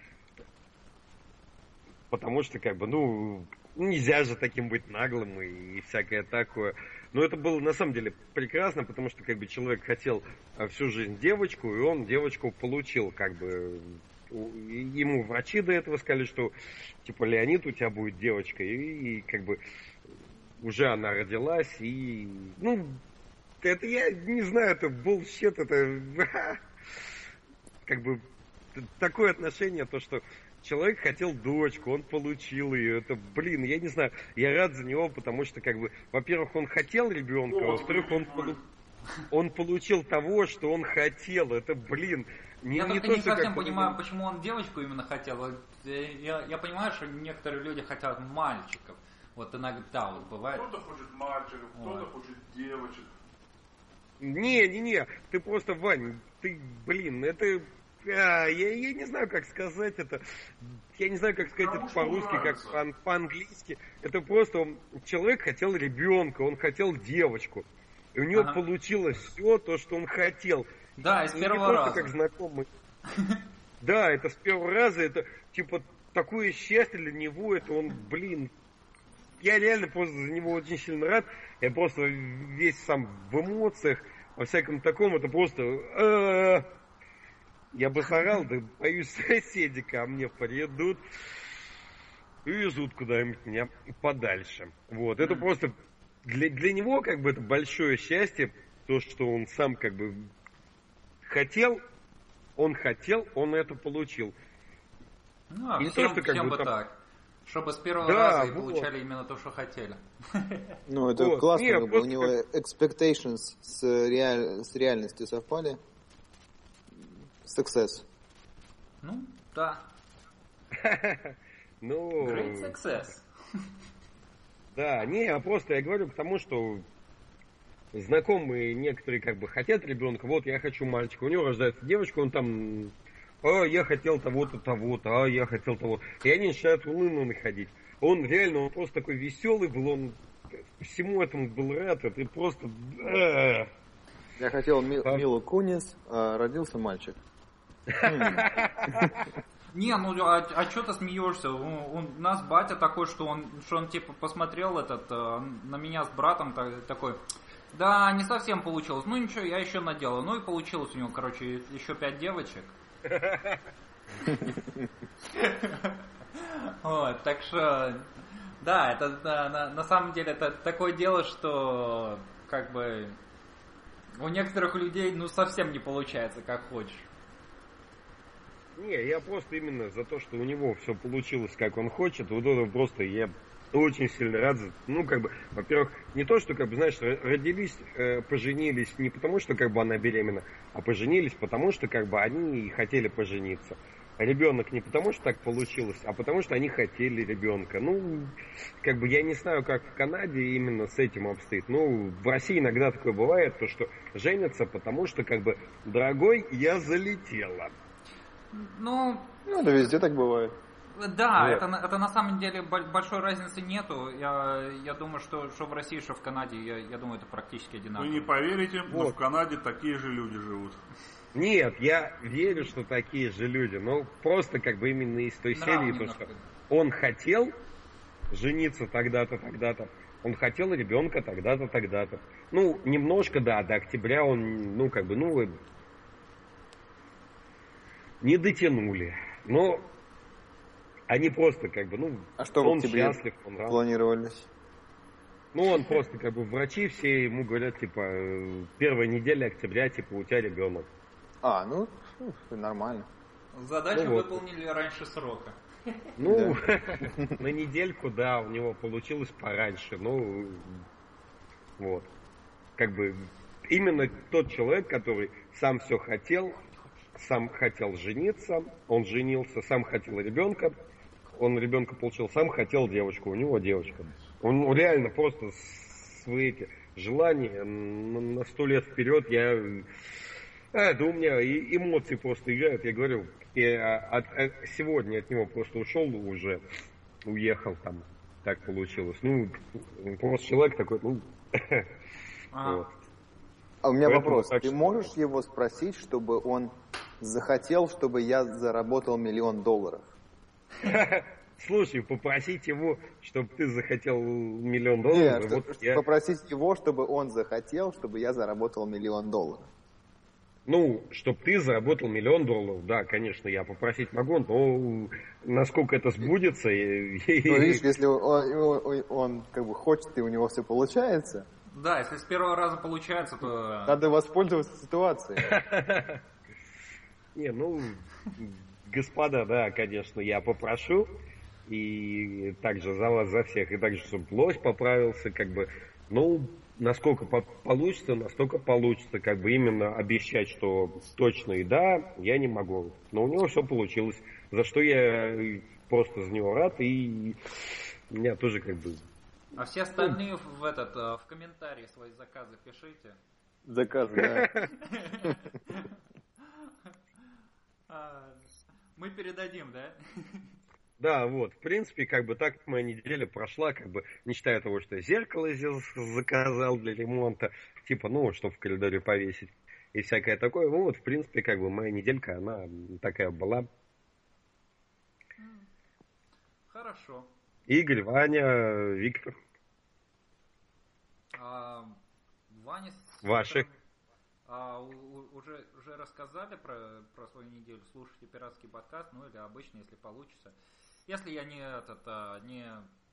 потому что, как бы, ну, нельзя же таким быть наглым и, и всякое такое. Но это было, на самом деле, прекрасно, потому что, как бы, человек хотел всю жизнь девочку, и он девочку получил, как бы. Ему врачи до этого сказали, что, типа, Леонид, у тебя будет девочка, и, и как бы уже она родилась, и, ну, это я не знаю, это bullshit, это как бы такое отношение, то, что человек хотел дочку, он получил ее, это, блин, я не знаю, я рад за него, потому что, как бы, во-первых, он хотел ребенка, а во-вторых, он, он получил того, что он хотел, это, блин. Не, я не только то, не что совсем как-то понимаю, не- почему он девочку именно хотел. Вот, э, Я, я понимаю, что некоторые люди хотят мальчиков. Вот иногда вот бывает. Кто-то хочет мальчиков, кто-то Ой. хочет девочек. Не, не, не, ты просто, Вань, ты, блин, это, а, я, я не знаю, как сказать это, я не знаю, как сказать Кому это что по-русски, как нравится. по- по-английски. Это просто он- человек хотел ребенка, он хотел девочку. И у него Ага. получилось все то, что он хотел. Да, из И первого не только раза. как знакомый. Да, это с первого раза, это типа такое счастье для него, это он, блин, я реально просто за него очень сильно рад. Я просто весь сам в эмоциях, во всяком таком, это просто... э, Я бы сорал, да боюсь, соседи ко мне придут и везут куда-нибудь меня подальше. Вот, это просто для, для него как бы это большое счастье, то, что он сам как бы хотел, он хотел, он это получил. Ну, а И не всем, то, что как всем бы бы там- так. Чтобы с первого Да, раза и вот. получали именно то, что хотели. Ну, это Вот. классно, Не, как бы у просто него expectations с, реаль- с реальностью совпали. Success. Ну, да. Ну, Great success. да, не, а просто я говорю к тому, что знакомые некоторые как бы хотят ребенка, вот я хочу мальчика, у него рождается девочка, он там, а я хотел того-то, того-то, а я хотел того. И они начинают улыбно ходить. Он реально, он просто такой веселый был, он всему этому был рад, это просто... э, Я хотел Ми- А? Милу Кунис, а родился мальчик. Не, ну а, а что ты смеешься? У, у нас батя такой, что он, что он типа посмотрел этот э, на меня с братом та- такой. Да, не совсем получилось. Ну ничего, я еще наделаю. Ну и получилось у него, короче, еще пять девочек. Вот, так что, да, это да, на, на самом деле это такое дело, что как бы у некоторых людей ну совсем не получается, как хочешь. Не, я просто именно за то, что у него все получилось, как он хочет, вот это просто я очень сильно рад. за- Ну, как бы, во-первых, не то, что, как бы, знаешь, ро- родились, э, поженились не потому, что, как бы, она беременна, а поженились потому, что, как бы, они хотели пожениться. А ребенок не потому, что так получилось, а потому, что они хотели ребенка. Ну, как бы, я не знаю, как в Канаде именно с этим обстоит. Ну, в России иногда такое бывает, то, что женятся, потому что, как бы, дорогой, я залетела. Ну, Ну, это везде так бывает. да, Вот. это, на- это на самом деле бо- большой разницы нету. Я, я думаю, что, что в России, что в Канаде, я, я думаю, это практически Вы одинаково. не поверите, но Вот. в Канаде такие же люди живут. Нет, я верю, что такие же люди, но просто как бы именно из той Нрав серии, то, немножко. что он хотел жениться тогда-то, тогда-то, он хотел ребенка тогда-то, тогда-то. Ну, немножко, да, до октября он, ну, как бы, ну, э, не дотянули. Но они просто как бы, ну, А что в он октябре счастлив, он рад. планировались? Ну, он просто как бы, врачи все ему говорят, типа, э, первая неделя октября, типа, у тебя ребенок. А, ну, фу, нормально. Задачу Ну вот. выполнили раньше срока. Ну, на недельку, да, у него получилось пораньше. Ну, вот. Как бы именно тот человек, который сам все хотел, сам хотел жениться, он женился, сам хотел ребенка, он ребенка получил, сам хотел девочку, у него девочка. Он реально просто свои эти желания на сто лет вперед, я... А, да у меня и эмоции просто играют, я говорю, я от, от- сегодня от него просто ушел уже, уехал там, так получилось. Ну, просто человек такой, ну, Ага. вот. А у меня Поэтому вопрос. так Ты что- можешь его спросить, чтобы он захотел, чтобы я заработал миллион долларов? Слушай, попросить его, чтобы ты захотел миллион Нет, долларов, что- вот я, попросить его, чтобы он захотел, чтобы я заработал миллион долларов. ну, чтобы ты заработал миллион долларов, да, конечно, я попросить могу, но насколько это сбудется, и- Ну, видишь, если он, он- он как бы хочет, и у него все получается, Да, если с первого раза получается, то... надо воспользоваться ситуацией. Не, ну, господа, да, конечно, я попрошу. И также за вас, за всех. И также, чтобы лось поправился, как бы, ну, насколько по- получится, настолько получится. Как бы именно обещать, что точно и да, я не могу. Но у него все получилось. За что я просто за него рад. И у меня тоже как бы... А все остальные в этот э, в комментарии свои заказы пишите. Заказ, да. А, Мы передадим, да? Да, вот, в принципе, как бы так моя неделя прошла, как бы, не считая того, что я зеркало здесь заказал для ремонта, типа, ну, чтобы в коридоре повесить, и всякое такое. Ну, вот, в принципе, как бы, моя неделька, она такая была. Хорошо. Игорь, Ваня, Виктор. А, Ваня с Ваши. Виктором, А у, уже, уже рассказали про, про свою неделю? Слушайте пиратский подкаст, ну или обычно, если получится. Если я не этот, а, не...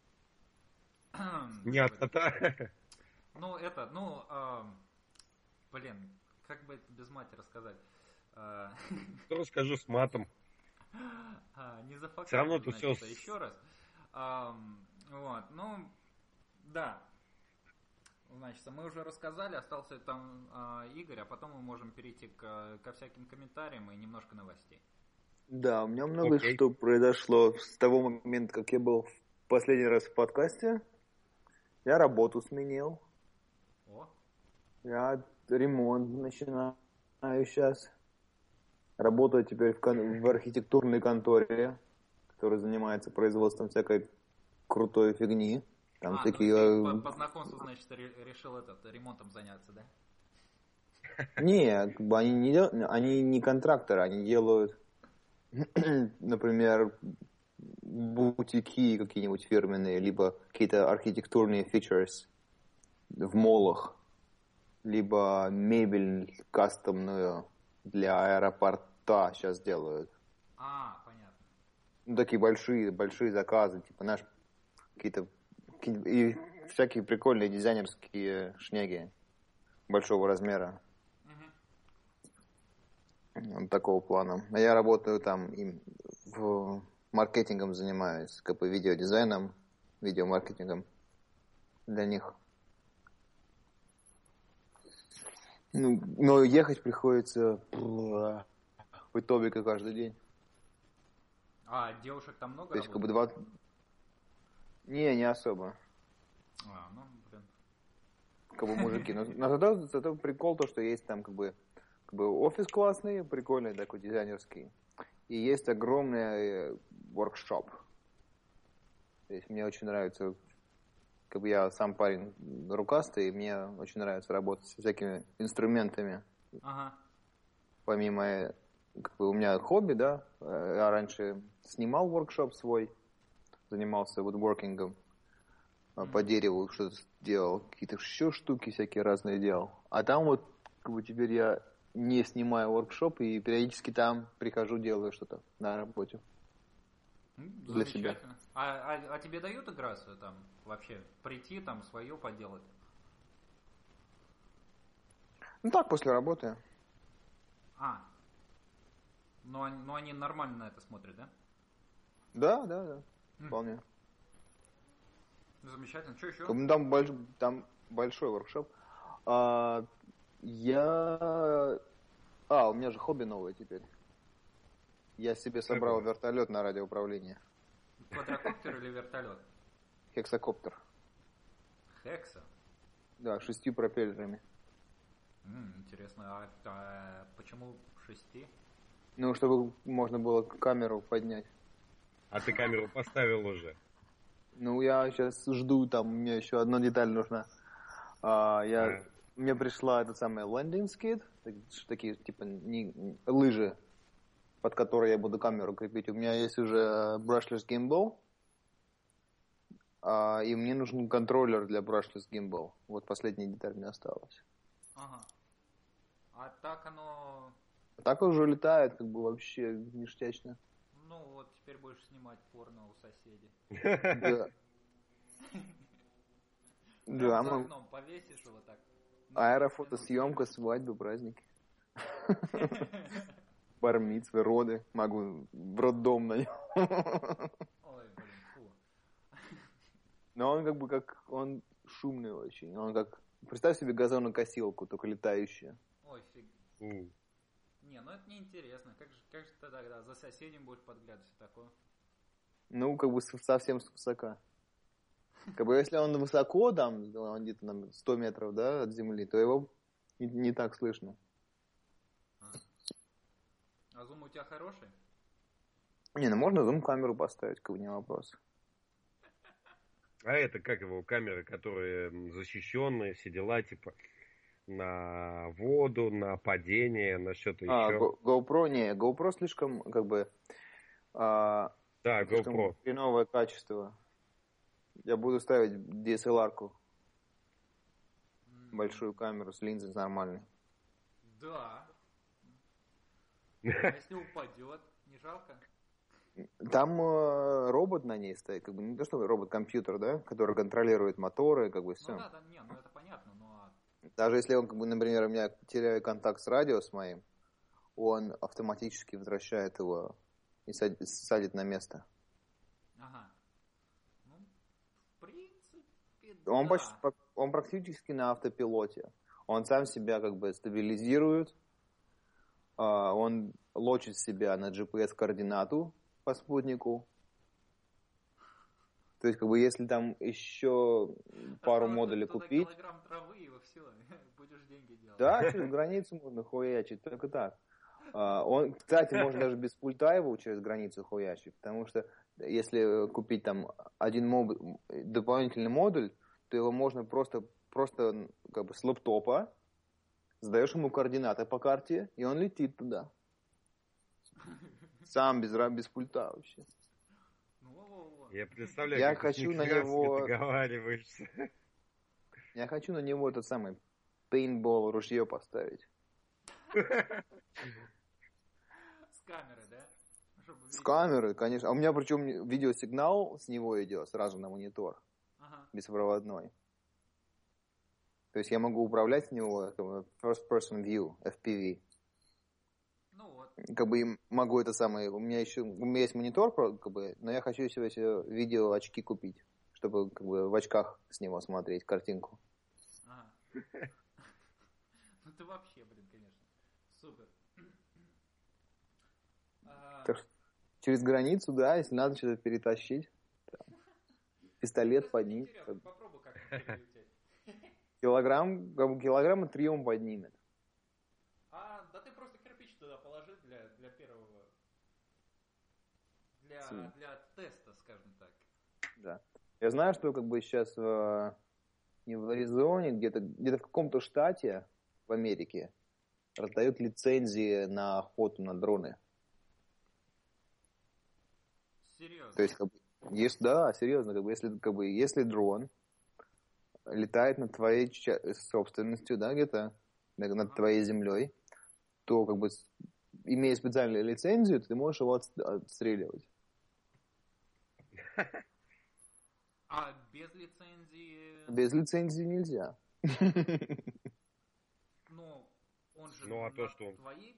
Не от-та-та. Ну, это, ну, а, блин, как бы это без мати рассказать? А, Что расскажу с матом? а, не зафакапить, Все равно ты значит, все... еще раз. А, вот, ну, да. Значит, мы уже рассказали, остался там а, Игорь, а потом мы можем перейти к, ко всяким комментариям и немножко новостей. Да, у меня много Окей. что произошло с того момента, как я был в последний раз в подкасте. Я работу сменил. О, Я ремонт начинаю сейчас. Работаю теперь в, кон- в архитектурной конторе, которая занимается производством всякой крутой фигни. Там а, всякие... ну ты э, по, по знакомству, значит, ре- решил этот ремонтом заняться, да? Не, как бы они не, дел- они не контракторы, они делают, например, бутики какие-нибудь фирменные, либо какие-то архитектурные фичерс в молах, либо мебель кастомную для аэропорта сейчас делают. А, понятно. Ну, такие большие, большие заказы, типа, знаешь, какие-то, какие- и всякие прикольные дизайнерские шняги большого размера. Вот такого плана. А я работаю там им в маркетингом занимаюсь, как бы видеодизайном, видеомаркетингом для них. Ну, но ехать приходится в Итобико каждый день. А девушек там много То есть, как бы работает? два... Не, не особо. А, ну, блин. Как бы мужики. Но, но зато, зато прикол то, что есть там как бы, как бы офис классный, прикольный такой, дизайнерский. И есть огромный воркшоп. То есть мне очень нравится, как бы я сам парень рукастый, и мне очень нравится работать со всякими инструментами. Ага. Помимо, как бы у меня хобби, да, я раньше снимал воркшоп свой, занимался вудворкингом, mm-hmm. по дереву что-то делал, какие-то еще штуки всякие разные делал. А там вот, как бы теперь я не снимаю воркшоп и периодически там прихожу, делаю что-то на работе. Mm, для себя. А, а, а тебе дают играться там вообще прийти там свое поделать? Ну так, после работы. А. Но, но они нормально на это смотрят, да? Да, да, да. Mm. Вполне. Замечательно. Что еще? Там, больш... там большой воркшоп. А, я... А, у меня же хобби новое теперь. Я себе собрал Какое? вертолет на радиоуправление. Квадрокоптер или вертолет? Хексакоптер. Хекса? Да, шестью пропеллерами. М, интересно, а, а почему шести? Ну, чтобы можно было камеру поднять. А ты камеру поставил уже? Ну, я сейчас жду, там, мне еще одна деталь нужна. А, я... А. Мне пришла эта самая landing skid, такие, типа, не, лыжи, под которые я буду камеру крепить. У меня есть уже brushless gimbal, а, и мне нужен контроллер для brushless gimbal. Вот последняя деталь мне осталась. Ага. А так оно... А так уже летает, как бы, вообще ништячно. Ну вот, теперь будешь снимать порно у соседей. Да. Да, Прям за мы... окном повесишь его так. Аэрофотосъемка, свадьбы, праздники. Бар-мицвы, роды. Могу в роддом на нем. Ой, блин, фу. Но он как бы как... Он шумный очень. Он как... Представь себе газонокосилку, только летающую. Ой, фиг. У. Не, ну это неинтересно. Как же, как же ты тогда за соседям будешь подглядывать все такое? Ну, как бы совсем с высока. Как бы если он высоко, там, он где-то на сто метров, да, от земли, то его не, не так слышно. А, а зум у тебя хороший? Не, ну можно зум-камеру поставить, как бы не вопрос. А это как его камеры, которые защищенные, все дела, типа на воду, на падение, на что-то А, еще. Go- GoPro, не, GoPro слишком, как бы, а, Да, слишком GoPro. хреновое качество. Я буду ставить ди эс эл ар-ку. Большую камеру с линзой нормальной. Да. А если упадет, не жалко? Там э, робот на ней стоит, как бы не то что робот-компьютер, да, который контролирует моторы, как бы все. Ну да, да, не, ну это понятно, но... Даже если он, как бы, например, у меня теряю контакт с радио с моим, он автоматически возвращает его и садит, садит на место. Ага. Ну, в принципе, Он, да. почти, он практически на автопилоте. Он сам себя как бы стабилизирует, он лочит себя на джи пи эс-координату по спутнику. То есть, как бы, если там еще пару Осталось модулей туда купить... килограмм травы, и все, будешь деньги делать. Да, через границу можно хуячить, только так. Он, кстати, можно даже без пульта его через границу хуячить, потому что если купить там один моб... дополнительный модуль, то его можно просто, просто как бы с лэптопа, сдаешь ему координаты по карте, и он летит туда. Сам, без, без пульта вообще. Я представляю, я как хочу ты на него... договариваешься. Я хочу на него этот самый пейнтбол ружье поставить. С камеры, да? С камеры, конечно. А у меня причем видеосигнал с него идет сразу на монитор. Ага. Беспроводной. То есть я могу управлять с него first person view, эф пи ви. Ну вот. Как бы могу это самое... У меня еще... У меня есть монитор, как бы, но я хочу себе видео очки купить, чтобы как бы в очках с него смотреть картинку. Ага. Ну ты вообще, блин, конечно. Супер. Так что через границу, да, если надо что-то перетащить. Там, пистолет поднимет. Попробуй как-то перелететь. Килограмм, как бы килограмма три он поднимет. А, да ты просто кирпич туда положи для, для первого... Для, для теста, скажем так. Да. Я знаю, что как бы сейчас в, не в Аризоне, где-то, где-то в каком-то штате в Америке раздают лицензии на охоту на дроны. Серьезно? То есть, как бы, если, да, серьезно, как бы, если, как бы, если дрон летает над твоей собственностью, да, где-то над ага. твоей землей, то, как бы, имея специальную лицензию, ты можешь его отстреливать. А без лицензии... Без лицензии нельзя. Ну, он же ну, а то, что он... твоей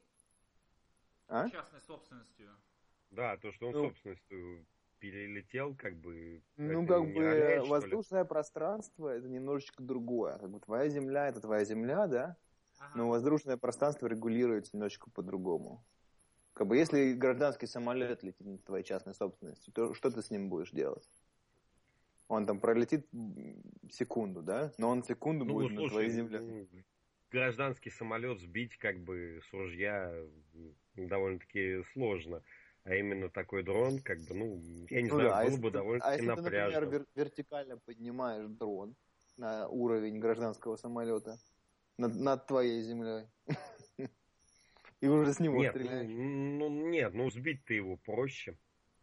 а? частной собственностью. Да, то, что он ну, собственностью перелетел, как бы... Ну, как бы роляет, воздушное пространство это немножечко другое. Как бы твоя земля это твоя земля, да? Ага. Но воздушное пространство регулируется немножечко по-другому. Как бы если гражданский самолет летит на твоей частной собственности, то что ты с ним будешь делать? Он там пролетит секунду, да? Но он секунду ну, будет слушай, на твоей земле. Ну, гражданский самолет сбить как бы с ружья довольно-таки сложно. А именно такой дрон, как бы, ну, я не ну, знаю, да, было бы ты, довольно-таки а если напряжно. ты, например, вер- вертикально поднимаешь дрон на уровень гражданского самолета над, над твоей землей, и уже с него нет, стреляешь. Ну, ну, нет, ну, сбить-то его проще.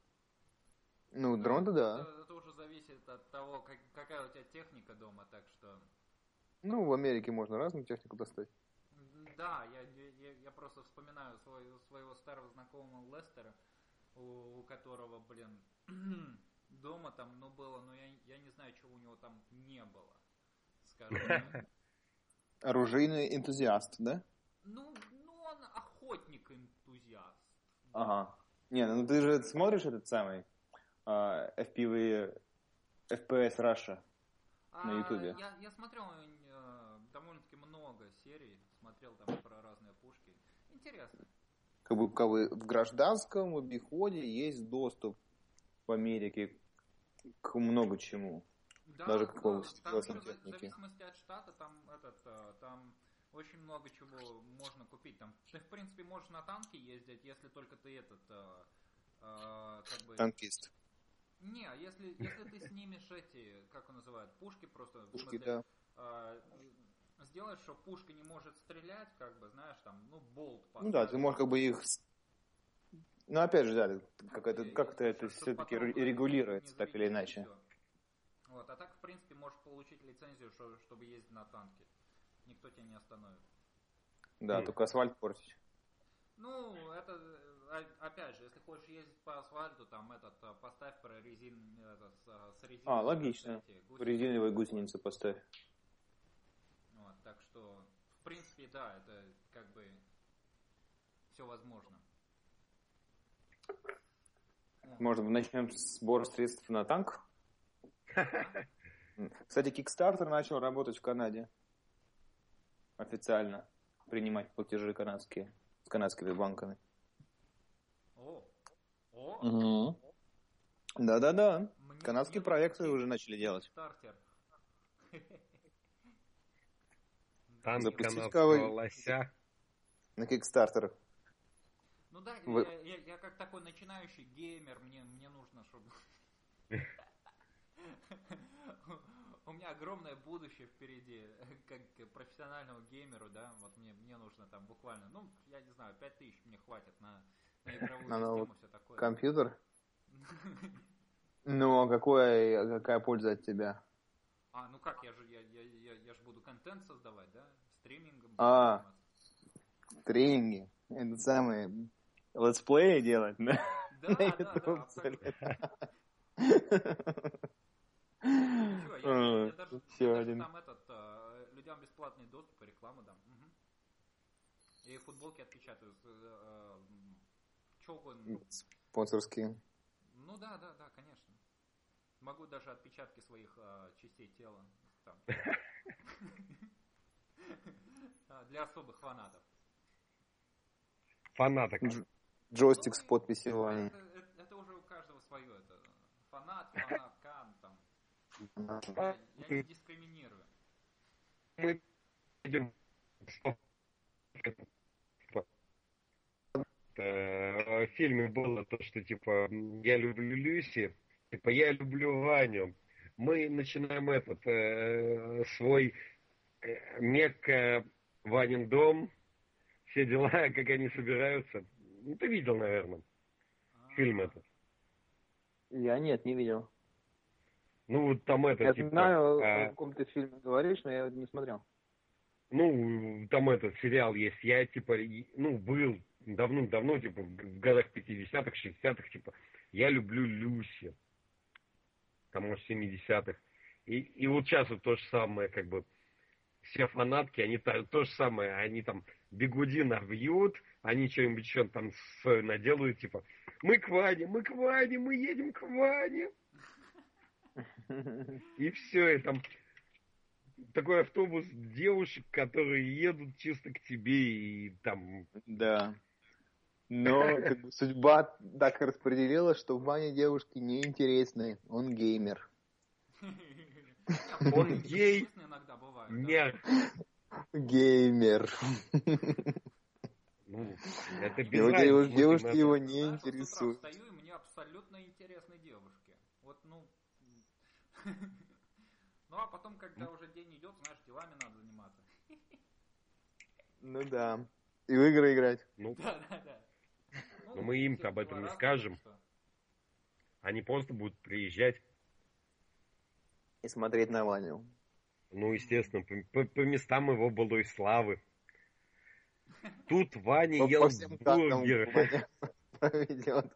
Ну, дрон-то да. Это, это уже зависит от того, как, какая у тебя техника дома, так что... Ну, в Америке можно разную технику достать. Да, я, я, я просто вспоминаю свой, своего старого знакомого Лестера, у, у которого, блин, дома там, ну, было, но я, я не знаю, чего у него там не было, скажем так. Оружейный энтузиаст, да? Ну, ну он охотник-энтузиаст. Ага. Не, ну ты же смотришь этот самый uh, эф пи ви, эф пи эс Russia на Ютубе? Я, я смотрел э, довольно-таки много серий, смотрел там про разные пушки. Интересно. Как бы, как бы в гражданском обиходе есть доступ в Америке к много чему. Да, даже к какому-то да, там техники. в зависимости от штата там этот, там очень много чего можно купить. Там ты в принципе можешь на танке ездить, если только ты этот э, э, как бы. Танкист. Не, если если ты снимешь эти, как он называют, пушки просто. Пушки, в да. смысле, э, сделаешь, что пушка не может стрелять, как бы, знаешь, там, ну болт. Поставить. Ну да, ты можешь как бы их. Ну опять же, да, как-то, как-то это все-таки регулируется так или иначе. Вот, а так, в принципе, можешь получить лицензию, чтобы ездить на танке. Никто тебя не остановит. Да, Mm. только асфальт портить. Ну, это, э, опять же, если хочешь ездить по асфальту, там этот, э, поставь про резин, этот, с с резиной. А, логично. Резиновые гусеницы поставь. Вот, так что, в принципе, да, это как бы все возможно. Может, начнем сбор средств на танк? Кстати, Kickstarter начал работать в Канаде. Официально. Принимать платежи канадские. С канадскими банками. О, о, Угу. Да-да-да. Мне- Канадские мне проекты нужен уже начали делать. стартер. Танк Запустить канадского кого- лося. На Kickstarter. Ну да, Вы- я, я- я как такой начинающий геймер, мне, мне нужно, чтобы... У меня огромное будущее впереди, как профессиональному геймеру, да, вот мне, мне нужно там буквально, ну, я не знаю, пять тысяч мне хватит на, на игровую На систему, новый все такое. Компьютер? Ну, а какое, какая польза от тебя? А, ну как, я же, я, я, я, я же буду контент создавать, да, стримингом. А. буду заниматься. Тренинги. Это самые летсплеи делать, да? Да, На да, да, YouTube, абсолютно. Ничего, я, я- я даже, Еще я даже один. там этот, э, людям бесплатный доступ и рекламу дам. Мгм. И футболки отпечатаю с э, м, Чогун. Спонсорские. Ну да, да, да, конечно. Могу даже отпечатки своих э, частей тела там. А, для особых фанатов. Фанаток. Дж- Джойстик с Ну, подписью Вани. Это, это- это уже у каждого свое. Это фанат, фанат, кан, там. Я, я не дискриминирую. Мы идем в фильме было то, что типа я люблю Люси, типа я люблю Ваню. Мы начинаем этот э, свой э, Мекка Ванин дом, все дела, как они собираются. Ну, ты видел, наверное, фильм этот. Я нет, не видел. Ну, вот там это, Я типа... знаю, а, о каком ты фильме говоришь, но я его не смотрел. Ну, там этот сериал есть. Я, типа, и- ну, был давно-давно, типа, в годах пятидесятых, шестидесятых, типа, я люблю Люси. Там, может, семидесятых. И, и вот сейчас вот то же самое, как бы, все фанатки, они то, то же самое, они там бигуди навьют, они что-нибудь еще там с- наделают, типа, мы к Ване, мы к Ване, мы едем к Ване. И все, и там такой автобус девушек, которые едут чисто к тебе, и там... Да. Но как бы, судьба так распределила, что Ване девушки неинтересны. Он геймер. Он гей, Честно, иногда бывает. мер. Геймер. Ну, это без Его разницы, девуш- мы девушки там его это- не Знаешь, вот с утра интересуют. встаю, и мне абсолютно интересны девушки. Вот, ну... Ну, а потом, когда уже день идет, знаешь, делами надо заниматься. Ну да. И в игры играть. Ну, Да, да, да. Но мы им-то об этом не скажем. Они просто будут приезжать, И смотреть на Ваню. ну, естественно, по, по- по местам его былой славы. Тут Ваня По, ел по всем картам бургер. Ваня проведет.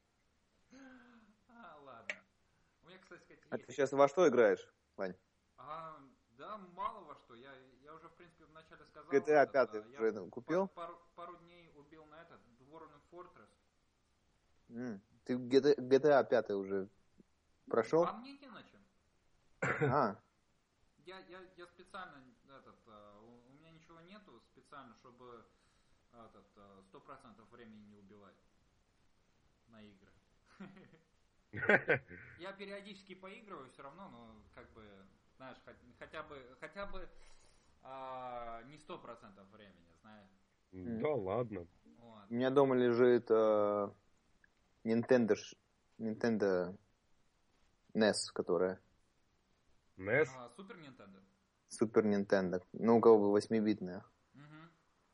А, ладно. У меня, кстати сказать, А есть... ты сейчас во что играешь, Вань? А, да, мало во что. Я, я уже, в принципе, вначале сказал. джи ти эй этот, пять а, уже я купил? Пару, пару дней убил на этот, Dwarven Fortress. М, Ты джи ти эй пять уже прошел? А мне не на чем. А, Я, я, я специально, этот, а, у, у меня ничего нету специально, чтобы этот, а, сто процентов времени не убивать на игры. Я периодически поигрываю все равно, но как бы, знаешь, хоть- хотя бы, хотя бы а, не сто процентов времени, знаешь. Да ладно. Вот. у меня дома лежит э, Nintendo, ш- Nintendo эн и эс, которая Нес? А, Супер Нинтендо. Супер Nintendo. Ну, у кого бы восьмибитная. Мгм.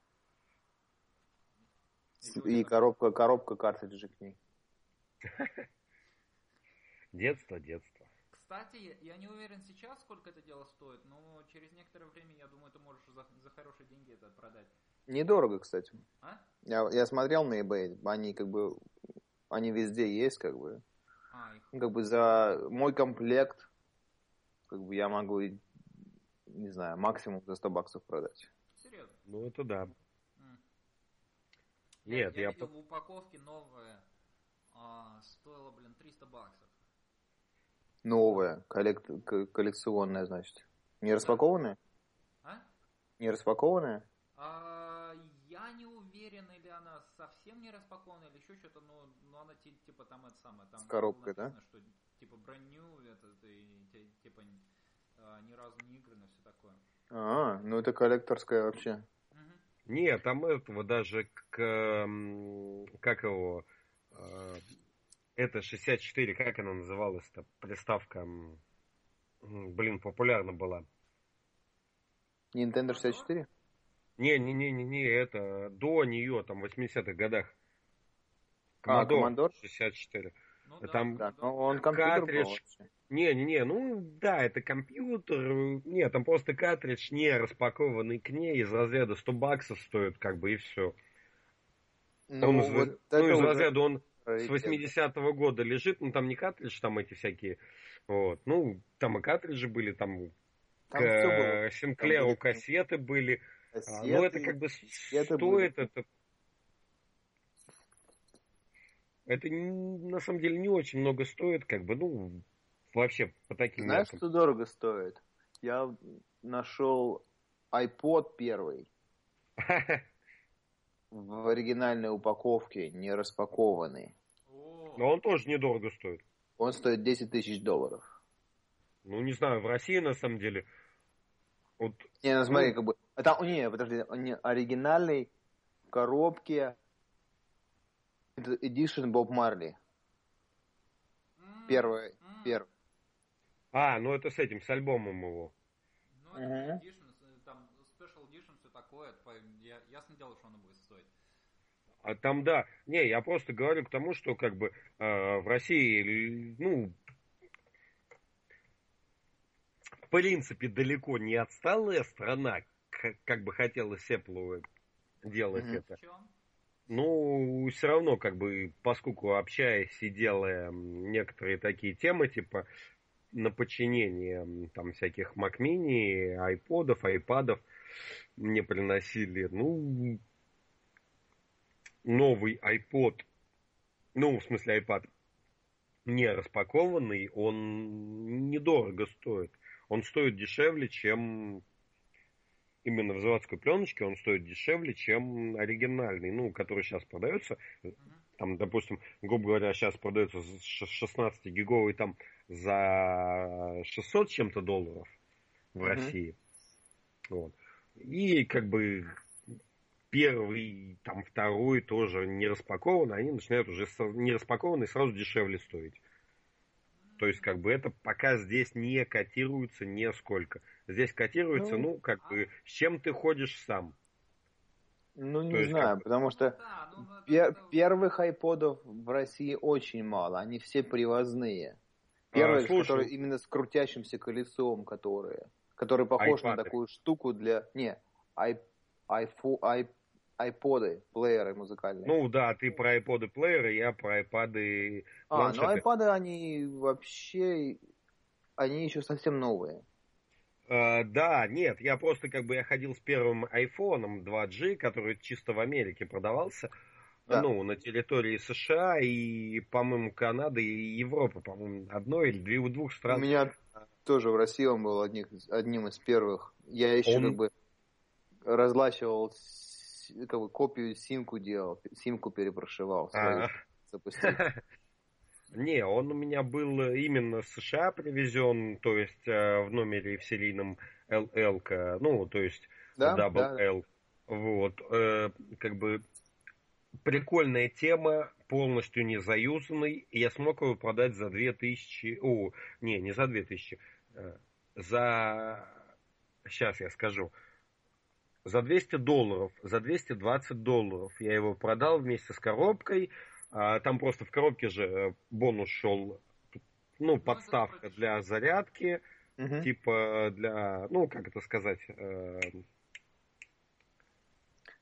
С- чё у И тебя там? коробка, коробка картриджей к ней. Детство, детство. Кстати, я- я не уверен сейчас, сколько это дело стоит, но через некоторое время, я думаю, ты можешь за, за хорошие деньги это продать. Недорого, кстати. А? Я, я смотрел на eBay, они как бы, они везде есть, как бы. А, их... Как бы за мой комплект, как бы я могу, не знаю, максимум за сто баксов продать. Серьезно? Ну, это да. М. Нет, я, я... я видел в упаковке новая, а, стоила, блин, триста баксов. Новая, коллек... коллекционная, значит. Не распакованная? А? Не распакованная? А, я не уверен, или она совсем не распакована, или еще что-то, но, но она ти- типа там это самое, там С коробкой, было написано, да? что типа brand new, это, и, ти- типа а, ни разу не играно, все такое. А, ну это коллекторская вообще. Мгм. Нет, там этого даже к... м, Как его... э, Это шестьдесят четыре, как она называлась-то? Приставка... м, Блин, популярна была. Nintendo шестьдесят четыре? Не-не-не-не, это до нее, там, в восьмидесятых годах. А, Commodore Commodore? шестьдесят четыре. Ну да, Там Да, Commodore. ну он компьютер был картридж... вообще. Не-не-не, ну да, это компьютер. Нет, там просто картридж не распакованный к ней, из разряда сто баксов стоит, как бы, и все. Ну, Он из, вот ну, это из уже разряда он с раритет. восьмидесятого года лежит, ну там не картридж, там эти всякие, вот, ну там и картриджи были, там, Там к все было. Там Синклеру были кассеты были, а, ну это кассеты, как бы дискеты стоит, были. это, это н- на самом деле не очень много стоит, как бы, ну вообще по таким Знаешь, меркам. что дорого стоит? Я нашел iPod первый в оригинальной упаковке, не распакованный. О, Но он тоже недорого стоит. Он стоит десять тысяч долларов. Ну не знаю, в России на самом деле, вот, Не, ну смотри, ну, как бы... А там, не, подожди, он не оригинальный в коробке это Edition Bob Marley. м, Первый, м. первый. а, ну это с этим, с альбомом его. Ну, это Мгм. edition, э, там special edition, все такое, это, по- я, ясно дело, что оно будет стоить. А там, да. Не, я просто говорю к тому, что как бы э, в России, ну, в принципе, далеко не отсталая страна, к- как бы хотелось Apple делать Мгм. это. В чем? Ну, все равно, как бы, поскольку общаясь и делая м, некоторые такие темы, типа на подчинение м, там всяких Mac Mini, айподов, айпадов мне приносили, ну, новый iPod, ну, в смысле iPad, не распакованный, он недорого стоит. Он стоит дешевле, чем именно в заводской пленочке, он стоит дешевле, чем оригинальный, ну, который сейчас продается. Там, допустим, грубо говоря, сейчас продается шестнадцатигиговый там за шестьсот чем-то долларов в Мгм. России. Вот. И как бы первый, там второй тоже не распакован, они начинают уже со- не распакованный сразу дешевле стоить. То есть, как бы, это пока здесь не котируется нисколько. Здесь котируется, Ну, ну, как бы, с чем ты ходишь сам. Ну, То не есть, знаю, как бы, потому что Да, ну это, пер- это- первых айподов в России очень мало, они все привозные. а, Первые, которые слушай, именно с крутящимся колесом, которые, который похож на айпады. такую штуку для... Не, ай, айфо, ай, айподы, плееры музыкальные. Ну, да, ты про айподы плееры, я про айпады а, ну планшеты. айпады, они вообще, они еще совсем новые. А, да, нет, я просто, как бы, я ходил с первым айфоном два джи, который чисто в Америке продавался. Да. Ну, на территории США и, по-моему, Канады и Европы, по-моему, одной или две- двух У стран. меня тоже в России он был одних, одним из первых. Я еще Он- как бы разлачивал, с- как бы копию симку делал, симку перепрошивал, свою А. запустил. Не, он у меня был именно с США привезен, то есть э, в номере в серийном эл эл-ка, ну, то есть Да, Double да. L. Вот, э, как бы прикольная тема, полностью не заюзанный, и я смог его продать за две тысячи, о, не, не за две тысячи, э, за, сейчас я скажу, за двести долларов, за двести двадцать долларов я его продал вместе с коробкой. А, там просто в коробке же э, бонус шел, ну, подставка это для зарядки, Мгм. типа для, ну, как это сказать, э,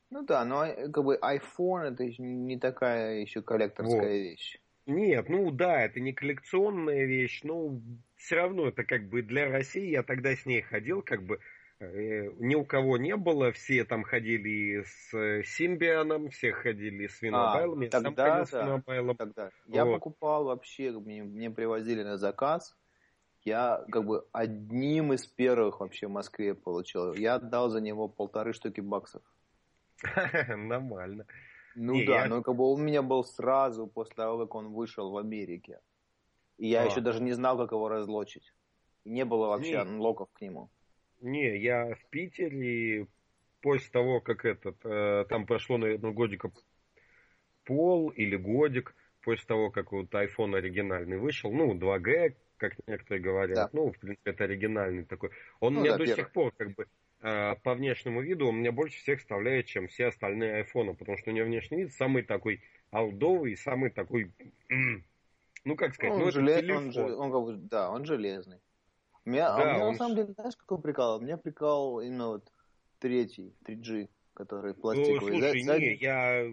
Ну да, но э, как бы iPhone это еще не такая еще коллекторская Вот. вещь. Нет, ну да, это не коллекционная вещь, но все равно это как бы для России, я тогда с ней ходил, как бы э, ни у кого не было, все там ходили с Симбианом, все ходили с А, Винобайлом, я сам тогда ходил с да, Винобайлом. тогда. Я Вот. покупал вообще, мне, мне привозили на заказ. Я как бы одним из первых вообще в Москве получил. Я отдал за него полторы штуки баксов. Нормально. Ну Не, да, я... но как бы он у меня был сразу после того, как он вышел в Америке. И я А. еще даже не знал, как его разлочить. И не было вообще Не. анлоков к нему. Не, я в Питере после того, как этот, э, там прошло, наверное, годика пол или годик, после того, как вот iPhone оригинальный вышел, ну, два джи, как некоторые говорят, Да. ну, в принципе, это оригинальный такой. Он Ну у меня да, до первый. сих пор, как бы, э, по внешнему виду, он меня больше всех вставляет, чем все остальные айфоны, потому что у него внешний вид самый такой олдовый, самый такой, ну, как сказать, Он, ну, это желе... телефон. он, же... он как бы, да, он железный. У меня, а у Да, меня на он... самом деле, знаешь, какой прикол? Меня прикол именно вот третий, три джи, который Ну, пластиковый. слушай, За- не, я...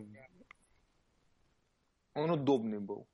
Он удобный был.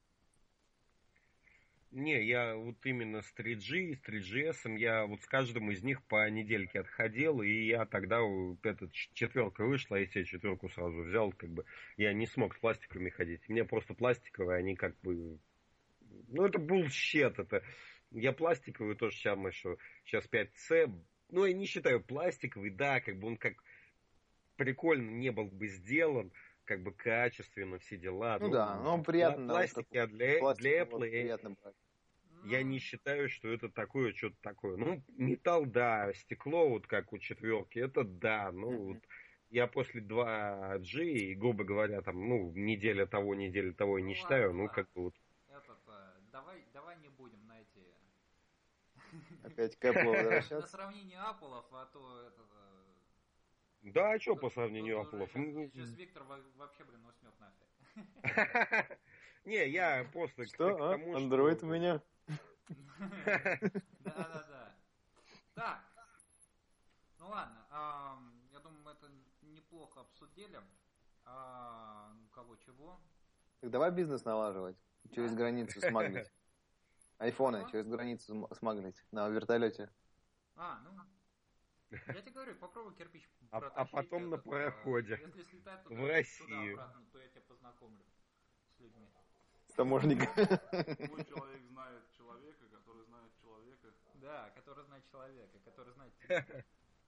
Не, я вот именно с три джи, с три джи эс, я вот с каждым из них по недельке отходил, и я тогда, вот эта ч- четверка вышла, я себе четверку сразу взял, как бы, я не смог с пластиковыми ходить. Мне просто пластиковые, они как бы, ну это булщет, это, я пластиковый тоже самое, что сейчас пять си, ну я не считаю пластиковый, да, как бы он как прикольно не был бы сделан, как бы качественно, все дела. Ну, ну, да, но он приятно, да, вот пластики, такой а для, пластик для его Apple приятно брать. я не считаю, что это такое, что-то такое. Ну, металл, да, стекло, вот как у четверки, это да. Ну, Мгм. вот я после два джи, и, грубо говоря, там, ну, неделя того, неделя того и Ну, не ладно, считаю, ну, ладно. как бы вот. Этот, э, давай, давай не будем на эти... Опять к Apple На возвращаться. сравнение Apple'ов, а то это... э, Да, а что по тут- сравнению тут уже Apple? Сейчас, сейчас Виктор во- вообще, блин, уснет нафиг. Не, я просто к Что, к а? тому, Android что... у меня? Да-да-да. Так. Ну ладно, ам, я думаю, мы это неплохо обсудили. А, у кого чего. Так давай бизнес налаживать. Через Да. границу смаглить. Айфоны Что? через границу см- смаглить. На вертолете. А, ну... Я тебе говорю, попробуй кирпич А- а протащить. потом на этот, э, пароходе Если слетать в туда, Россию. туда-обратно, то я тебя познакомлю с людьми. С таможником. Твой человек знает человека, который знает человека. Да, который знает человека, который знает тебя.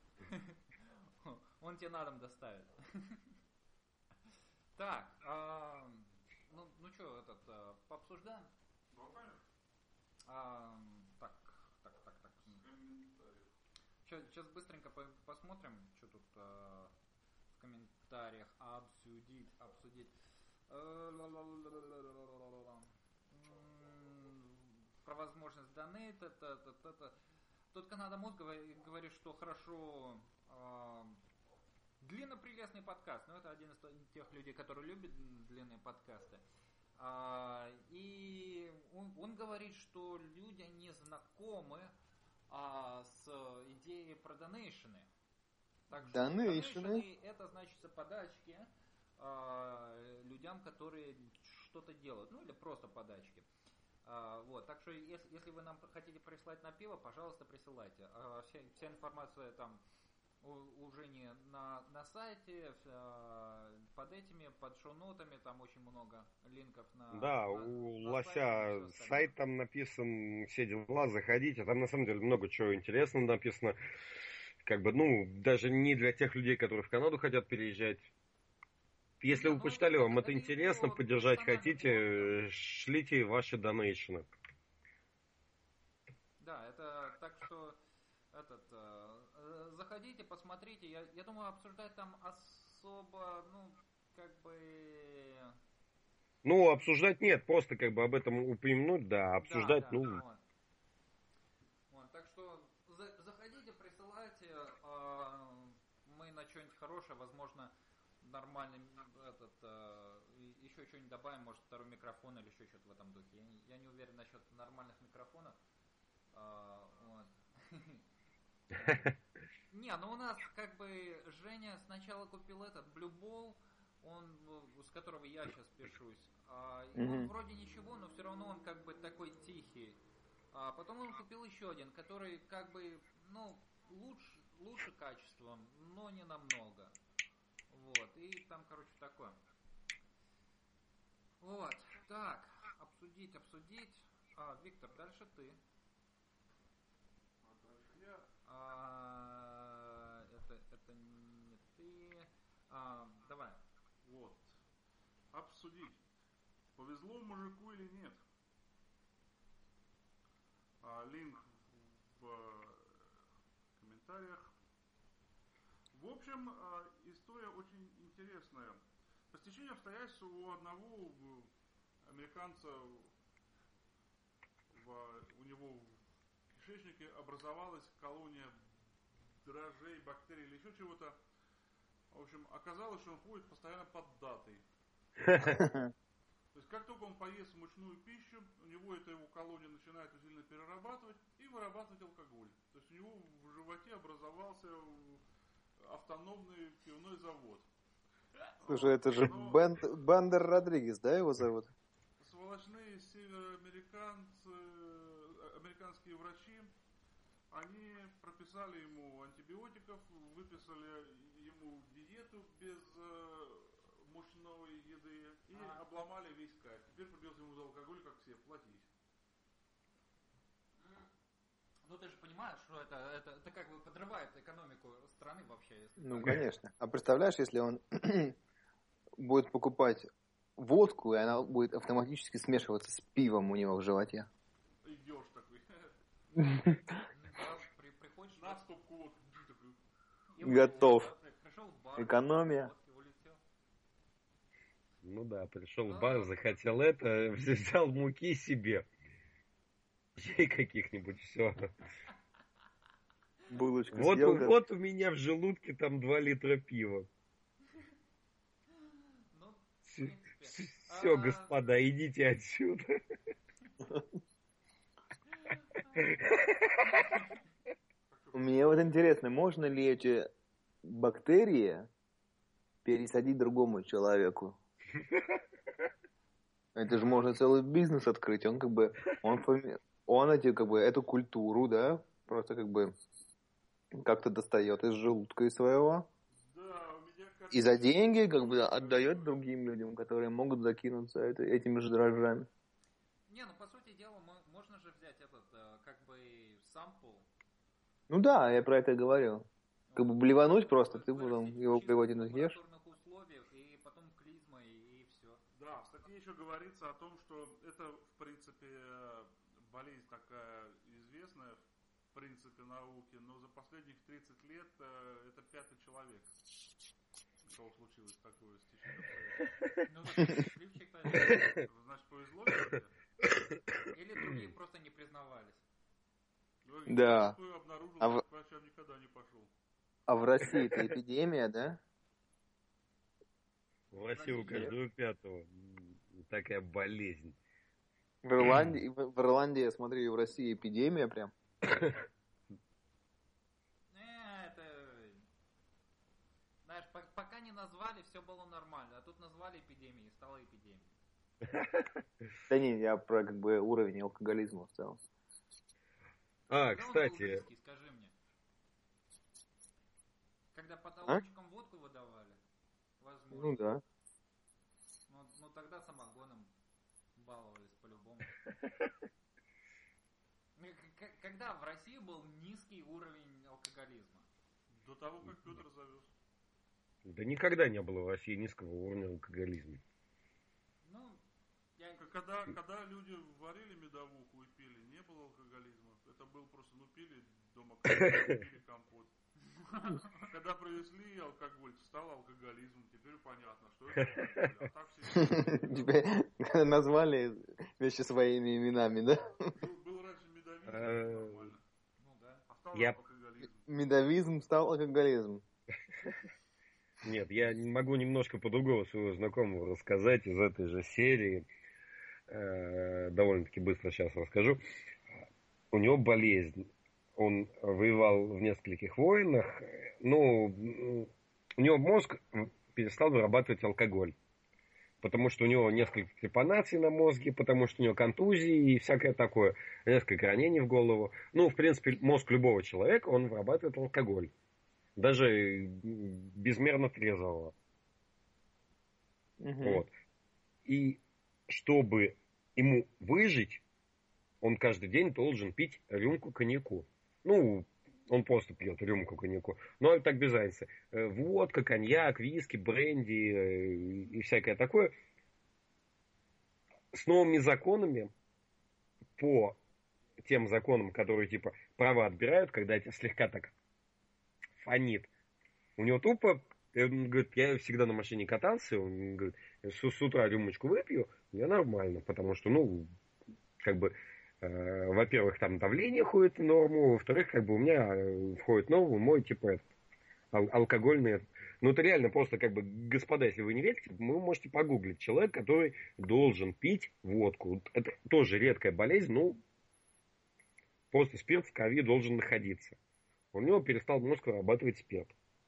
Он тебе на дом доставит. Так, а, ну, ну что, этот, а, пообсуждаем? А, так, так, так, так. Сейчас быстренько по- посмотрим, что тут а, в комментариях обсудить, обсудить. Э, ла-ла-ла-ла-ла-ла-ла-ла-ла. М, Про возможность донейта, та-та-та-та. Тут Канада Мозг говори- говорит, что хорошо а, длинно прелестный подкаст, но это один из то- тех людей, которые любят длинные подкасты. А, и он, он говорит, что люди не знакомы а, с идеей про донейшены. Так что Донейшены? донейшены это значит подачки а, людям, которые что-то делают, ну или просто подачки. А, вот, так что если, если вы нам хотите прислать на пиво, пожалуйста, присылайте. А, вся, вся информация там у, у Жени на, на сайте, а, под этими, под шоу-нотами, там очень много линков на Да, на- у на Лося сайте и всё остальное. сайт там написан, все дела, заходите, там на самом деле много чего интересного написано. Как бы, ну, даже не для тех людей, которые в Канаду хотят переезжать. Если Не, вы ну, почитали, это- вам это это интересно, его поддержать персональный хотите, блог, э, шлите ваши донейшны. Да, это так что этот э, э, заходите, посмотрите. Я, я думаю, обсуждать там особо, ну, как бы. Ну, обсуждать нет, просто как бы об этом упомянуть, да, обсуждать, Да, да, ну, вот. Вот, так что за- заходите, присылайте. э, мы на что-нибудь хорошее, возможно, нормальный этот э, и- еще что-нибудь добавим, может второй микрофон или еще что-то в этом духе. Я не, я не уверен насчет нормальных микрофонов. Э, вот. Не, ну у нас как бы Женя сначала купил этот Blue Ball, он, с которого я сейчас пишусь. А, и он Мгм. вроде ничего, но все равно он как бы такой тихий. А потом он купил еще один, который как бы, ну, лучше, лучше качеством, но не намного. Вот, и там, короче, такое. Вот, так, обсудить, обсудить. А, Виктор, дальше ты. А дальше я. А, это, это не ты. А, давай. Вот. Обсудить. Повезло мужику или нет? А, линк в э, комментариях. В общем, а, история очень интересная. По стечению обстоятельств у одного э, американца в, у него в кишечнике образовалась колония дрожжей, бактерий или еще чего-то. В общем, оказалось, что он ходит постоянно под датой. То есть, как только он поест мучную пищу, у него эта его колония начинает усиленно перерабатывать и вырабатывать алкоголь. То есть, у него в животе образовался автономный пивной завод. Слушай, это же Но Бен- Бендер Родригес, да, его зовут? сволочные североамериканцы, э, американские врачи, они прописали ему антибиотиков, выписали ему диету без э, мучной еды и А. обломали весь кайф. Теперь придется ему за алкоголь, как все, платить. Ну ты же понимаешь, что это, это, это как бы подрывает экономику страны вообще. Если Ну, так. конечно. А представляешь, если он будет покупать водку, и она будет автоматически смешиваться с пивом у него в животе. Идешь такой, Да, при, приходишь на стопку водки, такой. и Готов. улетел, да, пришел в бар, Экономия. водки, улетел. Ну да, пришел Да. в бар, захотел это, взял муки себе. Чай каких-нибудь, все. Булочку Вот, съел. у- как- вот у меня в желудке там два литра пива. Ну, в принципе. Все, А, господа, идите отсюда. Мне вот интересно, можно ли эти бактерии пересадить другому человеку? Это же можно целый бизнес открыть. Он как бы, он, фоми- он эти, как бы, эту культуру, да, просто как бы как-то достает из желудка из своего. Да, у меня кажется, И за деньги как бы отдает другим людям, которые могут закинуться это- этими же дрожжами. Не, ну по сути дела, мо- можно же взять этот, э, как бы, сампл. Ну да, я про это и говорил. Как бы блевануть просто, вы- ты потом вырастить его чисто приводину в съешь. лабораторных условиях, и потом клизма, и, и все. Да, в статье еще говорится о том, что это, в принципе, болезнь такая известная, в принципе, науки, но за последних тридцать лет э, это пятый человек, у кого случилось такое стечение обстоятельств. Ну, так счастливчик, наверное. Значит, повезло тебе? Или другие просто не признавались. Ну, Да. я такое обнаружил, А я в- к врачам никогда не пошел. А в России это эпидемия, да? В России у каждого пятого м, такая болезнь. В Ирландии, в в Ирландии, я смотрю, и в России эпидемия прям. Э, это... Знаешь, по- пока не назвали, все было нормально. А тут назвали эпидемией, и стала эпидемией. Да не, я про как бы уровень алкоголизма в целом. А, Когда он был кстати, близкий, скажи мне. Когда потолочком водку выдавали? Возможно. Ну да. Ну, ну тогда самогоном баловались по-любому. Ну, к- к- Когда в России был низкий уровень алкоголизма? До того, как Петр завез. да никогда не было в России низкого уровня алкоголизма. Ну, я... К- Когда, когда люди варили медовуху и пили, не было алкоголизма. Это был просто, ну, пили дома компот, пили компот. Когда привезли алкоголь, стал алкоголизм. Теперь понятно, что это алкоголь. А так все... Тебя назвали вещи своими именами, да? Был, был раньше медовизм, это нормально. Ну да. А стал Я- алкоголизм. Медовизм стал алкоголизм. Нет, я не могу немножко по-другому своего знакомого рассказать из этой же серии. Э, довольно-таки быстро сейчас расскажу. У него болезнь. он воевал в нескольких войнах, ну, у него мозг перестал вырабатывать алкоголь. Потому что у него несколько трепанаций на мозге, потому что у него контузии и всякое такое, несколько ранений в голову. Ну, в принципе, мозг любого человека, он вырабатывает алкоголь. Даже безмерно трезвого. Мгм. Вот. И чтобы ему выжить, он каждый день должен пить рюмку коньяку. Ну, он просто пьет рюмку коньяку. Но так без разницы. Э, Водка, коньяк, виски, бренди э, и всякое такое. С новыми законами, по тем законам, которые типа права отбирают, когда тебя слегка так фонит. У него тупо, он говорит, я всегда на машине катался, он говорит, с, с утра рюмочку выпью, мне нормально, потому что, ну, как бы, э, во-первых, там давление ходит в норму, во-вторых, как бы у меня э, входит в норму мой, типа, этот, ал- алкогольный. этот. Ну, это реально просто, как бы, господа, если вы не верите, вы можете погуглить. Человек, который должен пить водку. Вот это тоже редкая болезнь, ну, просто спирт в крови должен находиться. У него перестал мозг вырабатывать спирт.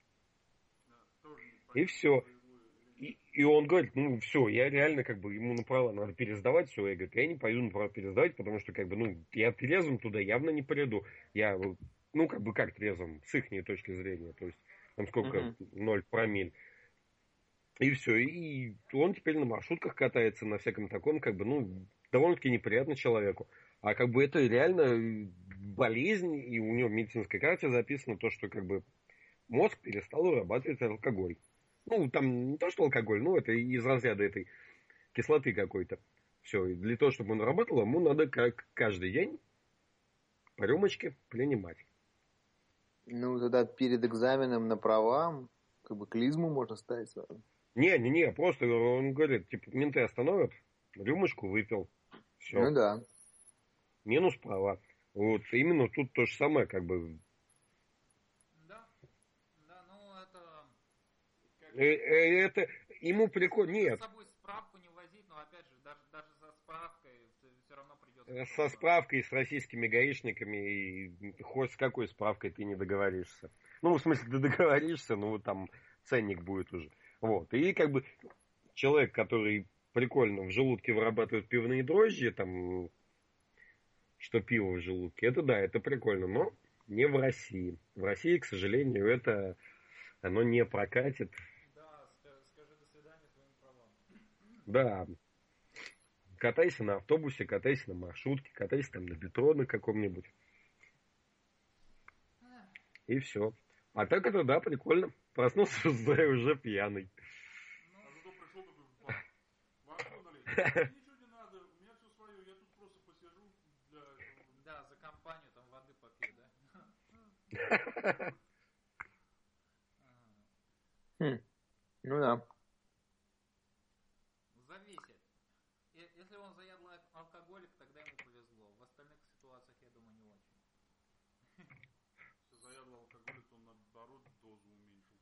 И все. И, и он говорит, ну все, я реально как бы ему на права надо пересдавать все. Я говорю, я не пойду на права пересдавать, потому что как бы, ну, я трезвым туда явно не приду. Я, ну, как бы как трезвым, с их точки зрения. То есть, там сколько, Мгм. ноль промилле. И все. И он теперь на маршрутках катается, на всяком таком, как бы, ну, довольно-таки неприятно человеку. А как бы это реально болезнь, и у него в медицинской карте записано то, что как бы мозг перестал вырабатывать алкоголь. Ну, там не то, что алкоголь, ну, это из разряда этой кислоты какой-то. Все, и для того, чтобы он работал, ему надо как каждый день по рюмочке принимать. Ну, тогда перед экзаменом на права, как бы клизму можно ставить сразу. Не-не-не, просто он говорит, типа, менты остановят, рюмочку выпил. Все. Ну да. Минус права. Вот именно тут то же самое, как бы. Да, да, ну это... как- Э, э, Это ему прикольно. С Нет, собой справку не возить, но опять же, даже, даже со справкой все равно придется... э, со потом, справкой, с российскими гаишниками, и хоть с какой справкой ты не договоришься. Ну, в смысле, ты договоришься, но вот там ценник будет уже. Вот. И как бы человек, который прикольно в желудке вырабатывает пивные дрожжи, там, что пиво в желудке, это да, это прикольно, но не в России. В России, к сожалению, это оно не прокатит. Да, ска- скажи до свидания своим правам. Да, катайся на автобусе, катайся на маршрутке, катайся там на метро на каком-нибудь. И все. А так это, да, прикольно. Проснулся уже пьяный. А зато пришел такой, «Ба, вообще налить. Мне ничего не надо, у меня все свое, я тут просто посижу для этого». Да, за компанию там воды попью, да? Хм. Ну да. Зависит. Е- Если он заядлый ал- алкоголик, тогда ему повезло. В остальных ситуациях, я думаю, не очень. Если заядлый алкоголик, то он наоборот дозу уменьшил.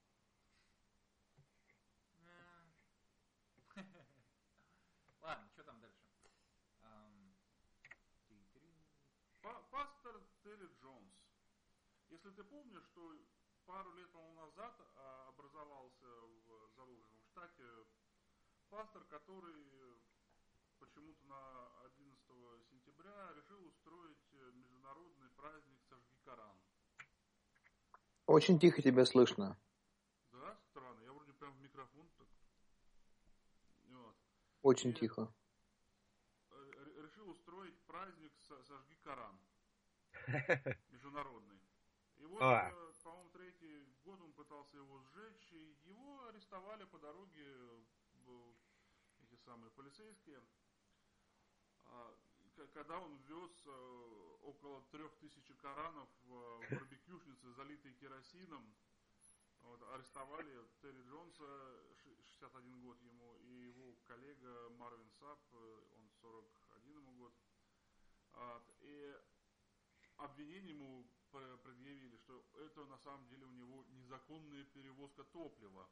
Ладно, что там дальше? Ам, ти-три. Па- Пастор Терри Джонс. Если ты помнишь, что пару лет по-моему, назад а, образовался в Залужном штате пастор, который почему-то на одиннадцатого сентября решил устроить международный праздник «Сожги Коран». Очень тихо тебя слышно. Да, странно. Я вроде прям в микрофон так. Вот. Очень И тихо. р- решил устроить праздник «Со- «Сожги Коран» международный. И вот, А. э, по-моему, третий год он пытался его сжечь, и его арестовали по дороге э, эти самые полицейские, а, к- когда он вез э, около трех тысяч коранов в в барбекюшнице, залитые керосином. Вот, арестовали Терри Джонса, ш- шестьдесят один год ему, и его коллега Марвин Сап, э, он сорок один ему год. А, И обвинение ему пр- предъявили, что это на самом деле у него незаконная перевозка топлива.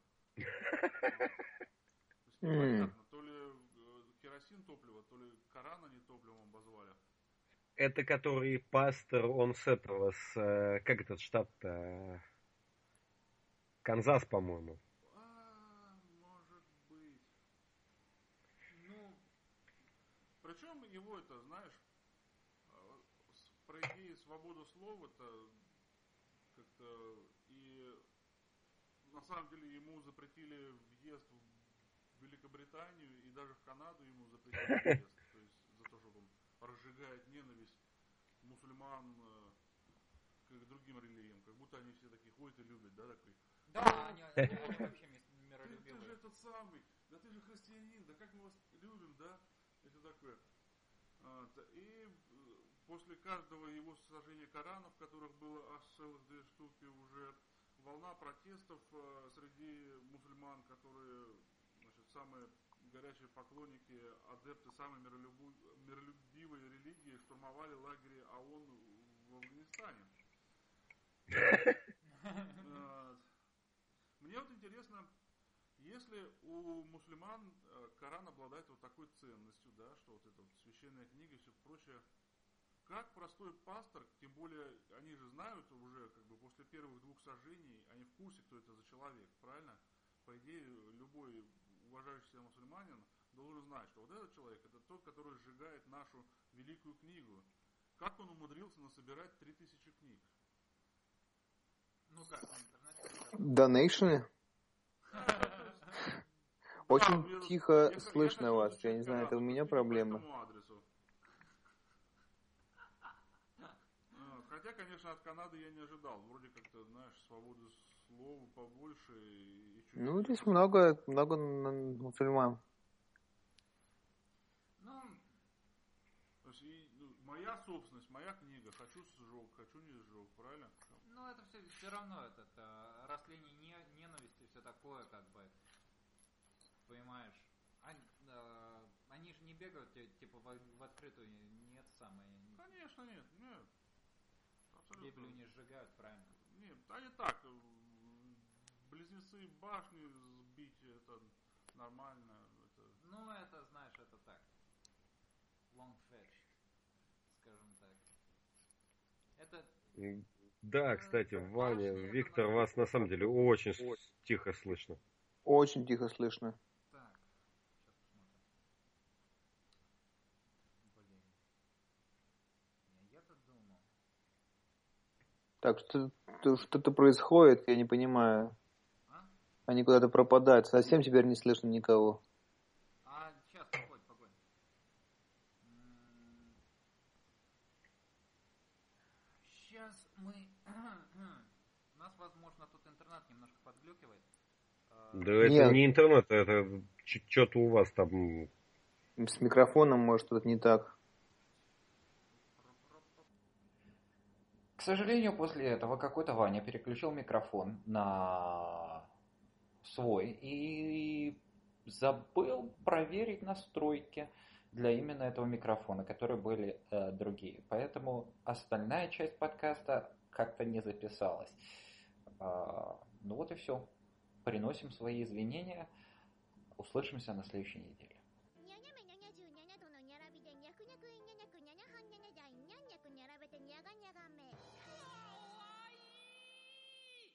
То есть непонятно, то ли э, керосин топливо, то ли Коран они топливом обозвали. Это который пастор, он с этого, с... э, Как этот штат-то? Канзас, по-моему. А, может быть. Ну, причем его это, знаешь, а, с- про идеи свободы слова-то как-то и на самом деле ему запретили въезд в Великобританию и даже в Канаду ему запретили въезд. То есть за то, что он разжигает ненависть мусульман э, к другим религиям. Как будто они все такие ходят и любят, да, такой. Да, они, они, они вообще мис- Ты, ты же миролюбивые. этот самый, да ты же христианин, да как мы вас любим, да? И все такое. А, т- И э, после каждого его сожжения Коранов, которых было аж целых две штуки, уже волна протестов э, среди мусульман, которые, значит, самые горячие поклонники, адепты самой миролюбу- миролюбивой религии, штурмовали лагеря ООН в Афганистане. Вот. Мне вот интересно, если у мусульман э, Коран обладает вот такой ценностью, да, что вот эта вот священная книга и все прочее, как простой пастор, тем более они же знают уже, как бы после первых двух сожжений, они в курсе, кто это за человек, правильно? По идее, любой уважающий себя мусульманин должен знать, что вот этот человек, это тот, который сжигает нашу великую книгу. Как он умудрился насобирать три тысячи книг? Ну как, на интернете? Донейшены? Очень Да, мне- тихо я х- я слышно хочу вас. Я изучать не знаю, это Коран, у меня скинь проблема. по этому адресу. А, Хотя, конечно, от Канады я не ожидал. Вроде как-то, знаешь, свободы слова побольше и и чуть Ну, меньше. здесь много, много н- мусульман. Ну, То есть, и, ну, моя собственность, моя книга. Хочу сжег, хочу не сжег, правильно? ну это все, все равно этот э, растление не- ненависти, все такое, как бы, понимаешь. Они, э, они же не бегают ти- типа в, в открытую, нет самое. Конечно, нет, нет. Абсолютно. Библию не сжигают, правильно. Нет, они так. э, Близнецы башни сбить, это нормально. Это... Ну это, знаешь, это так. Long-fetched, скажем так. Это Да, кстати, Ваня, Башни, это Виктор, нормально. вас на самом деле очень с- тихо слышно. Очень тихо слышно. так. Сейчас посмотрим. Блин. Я- Я-то думал. Так, что- то- что-то происходит, я не понимаю. А? Они куда-то пропадают. Совсем теперь не слышно никого. А сейчас, погодь, погодь. Сейчас мы... У нас, возможно, тут интернет немножко подглюкивает. А, Да это Нет. не интернет, это что-то у вас там. С микрофоном, может, что-то не так. К сожалению, после этого какой-то Ваня переключил микрофон на свой и забыл проверить настройки для именно этого микрофона, которые были э, другие. Поэтому остальная часть подкаста как-то не записалась. А, ну вот и все. Приносим свои извинения. Услышимся на следующей неделе.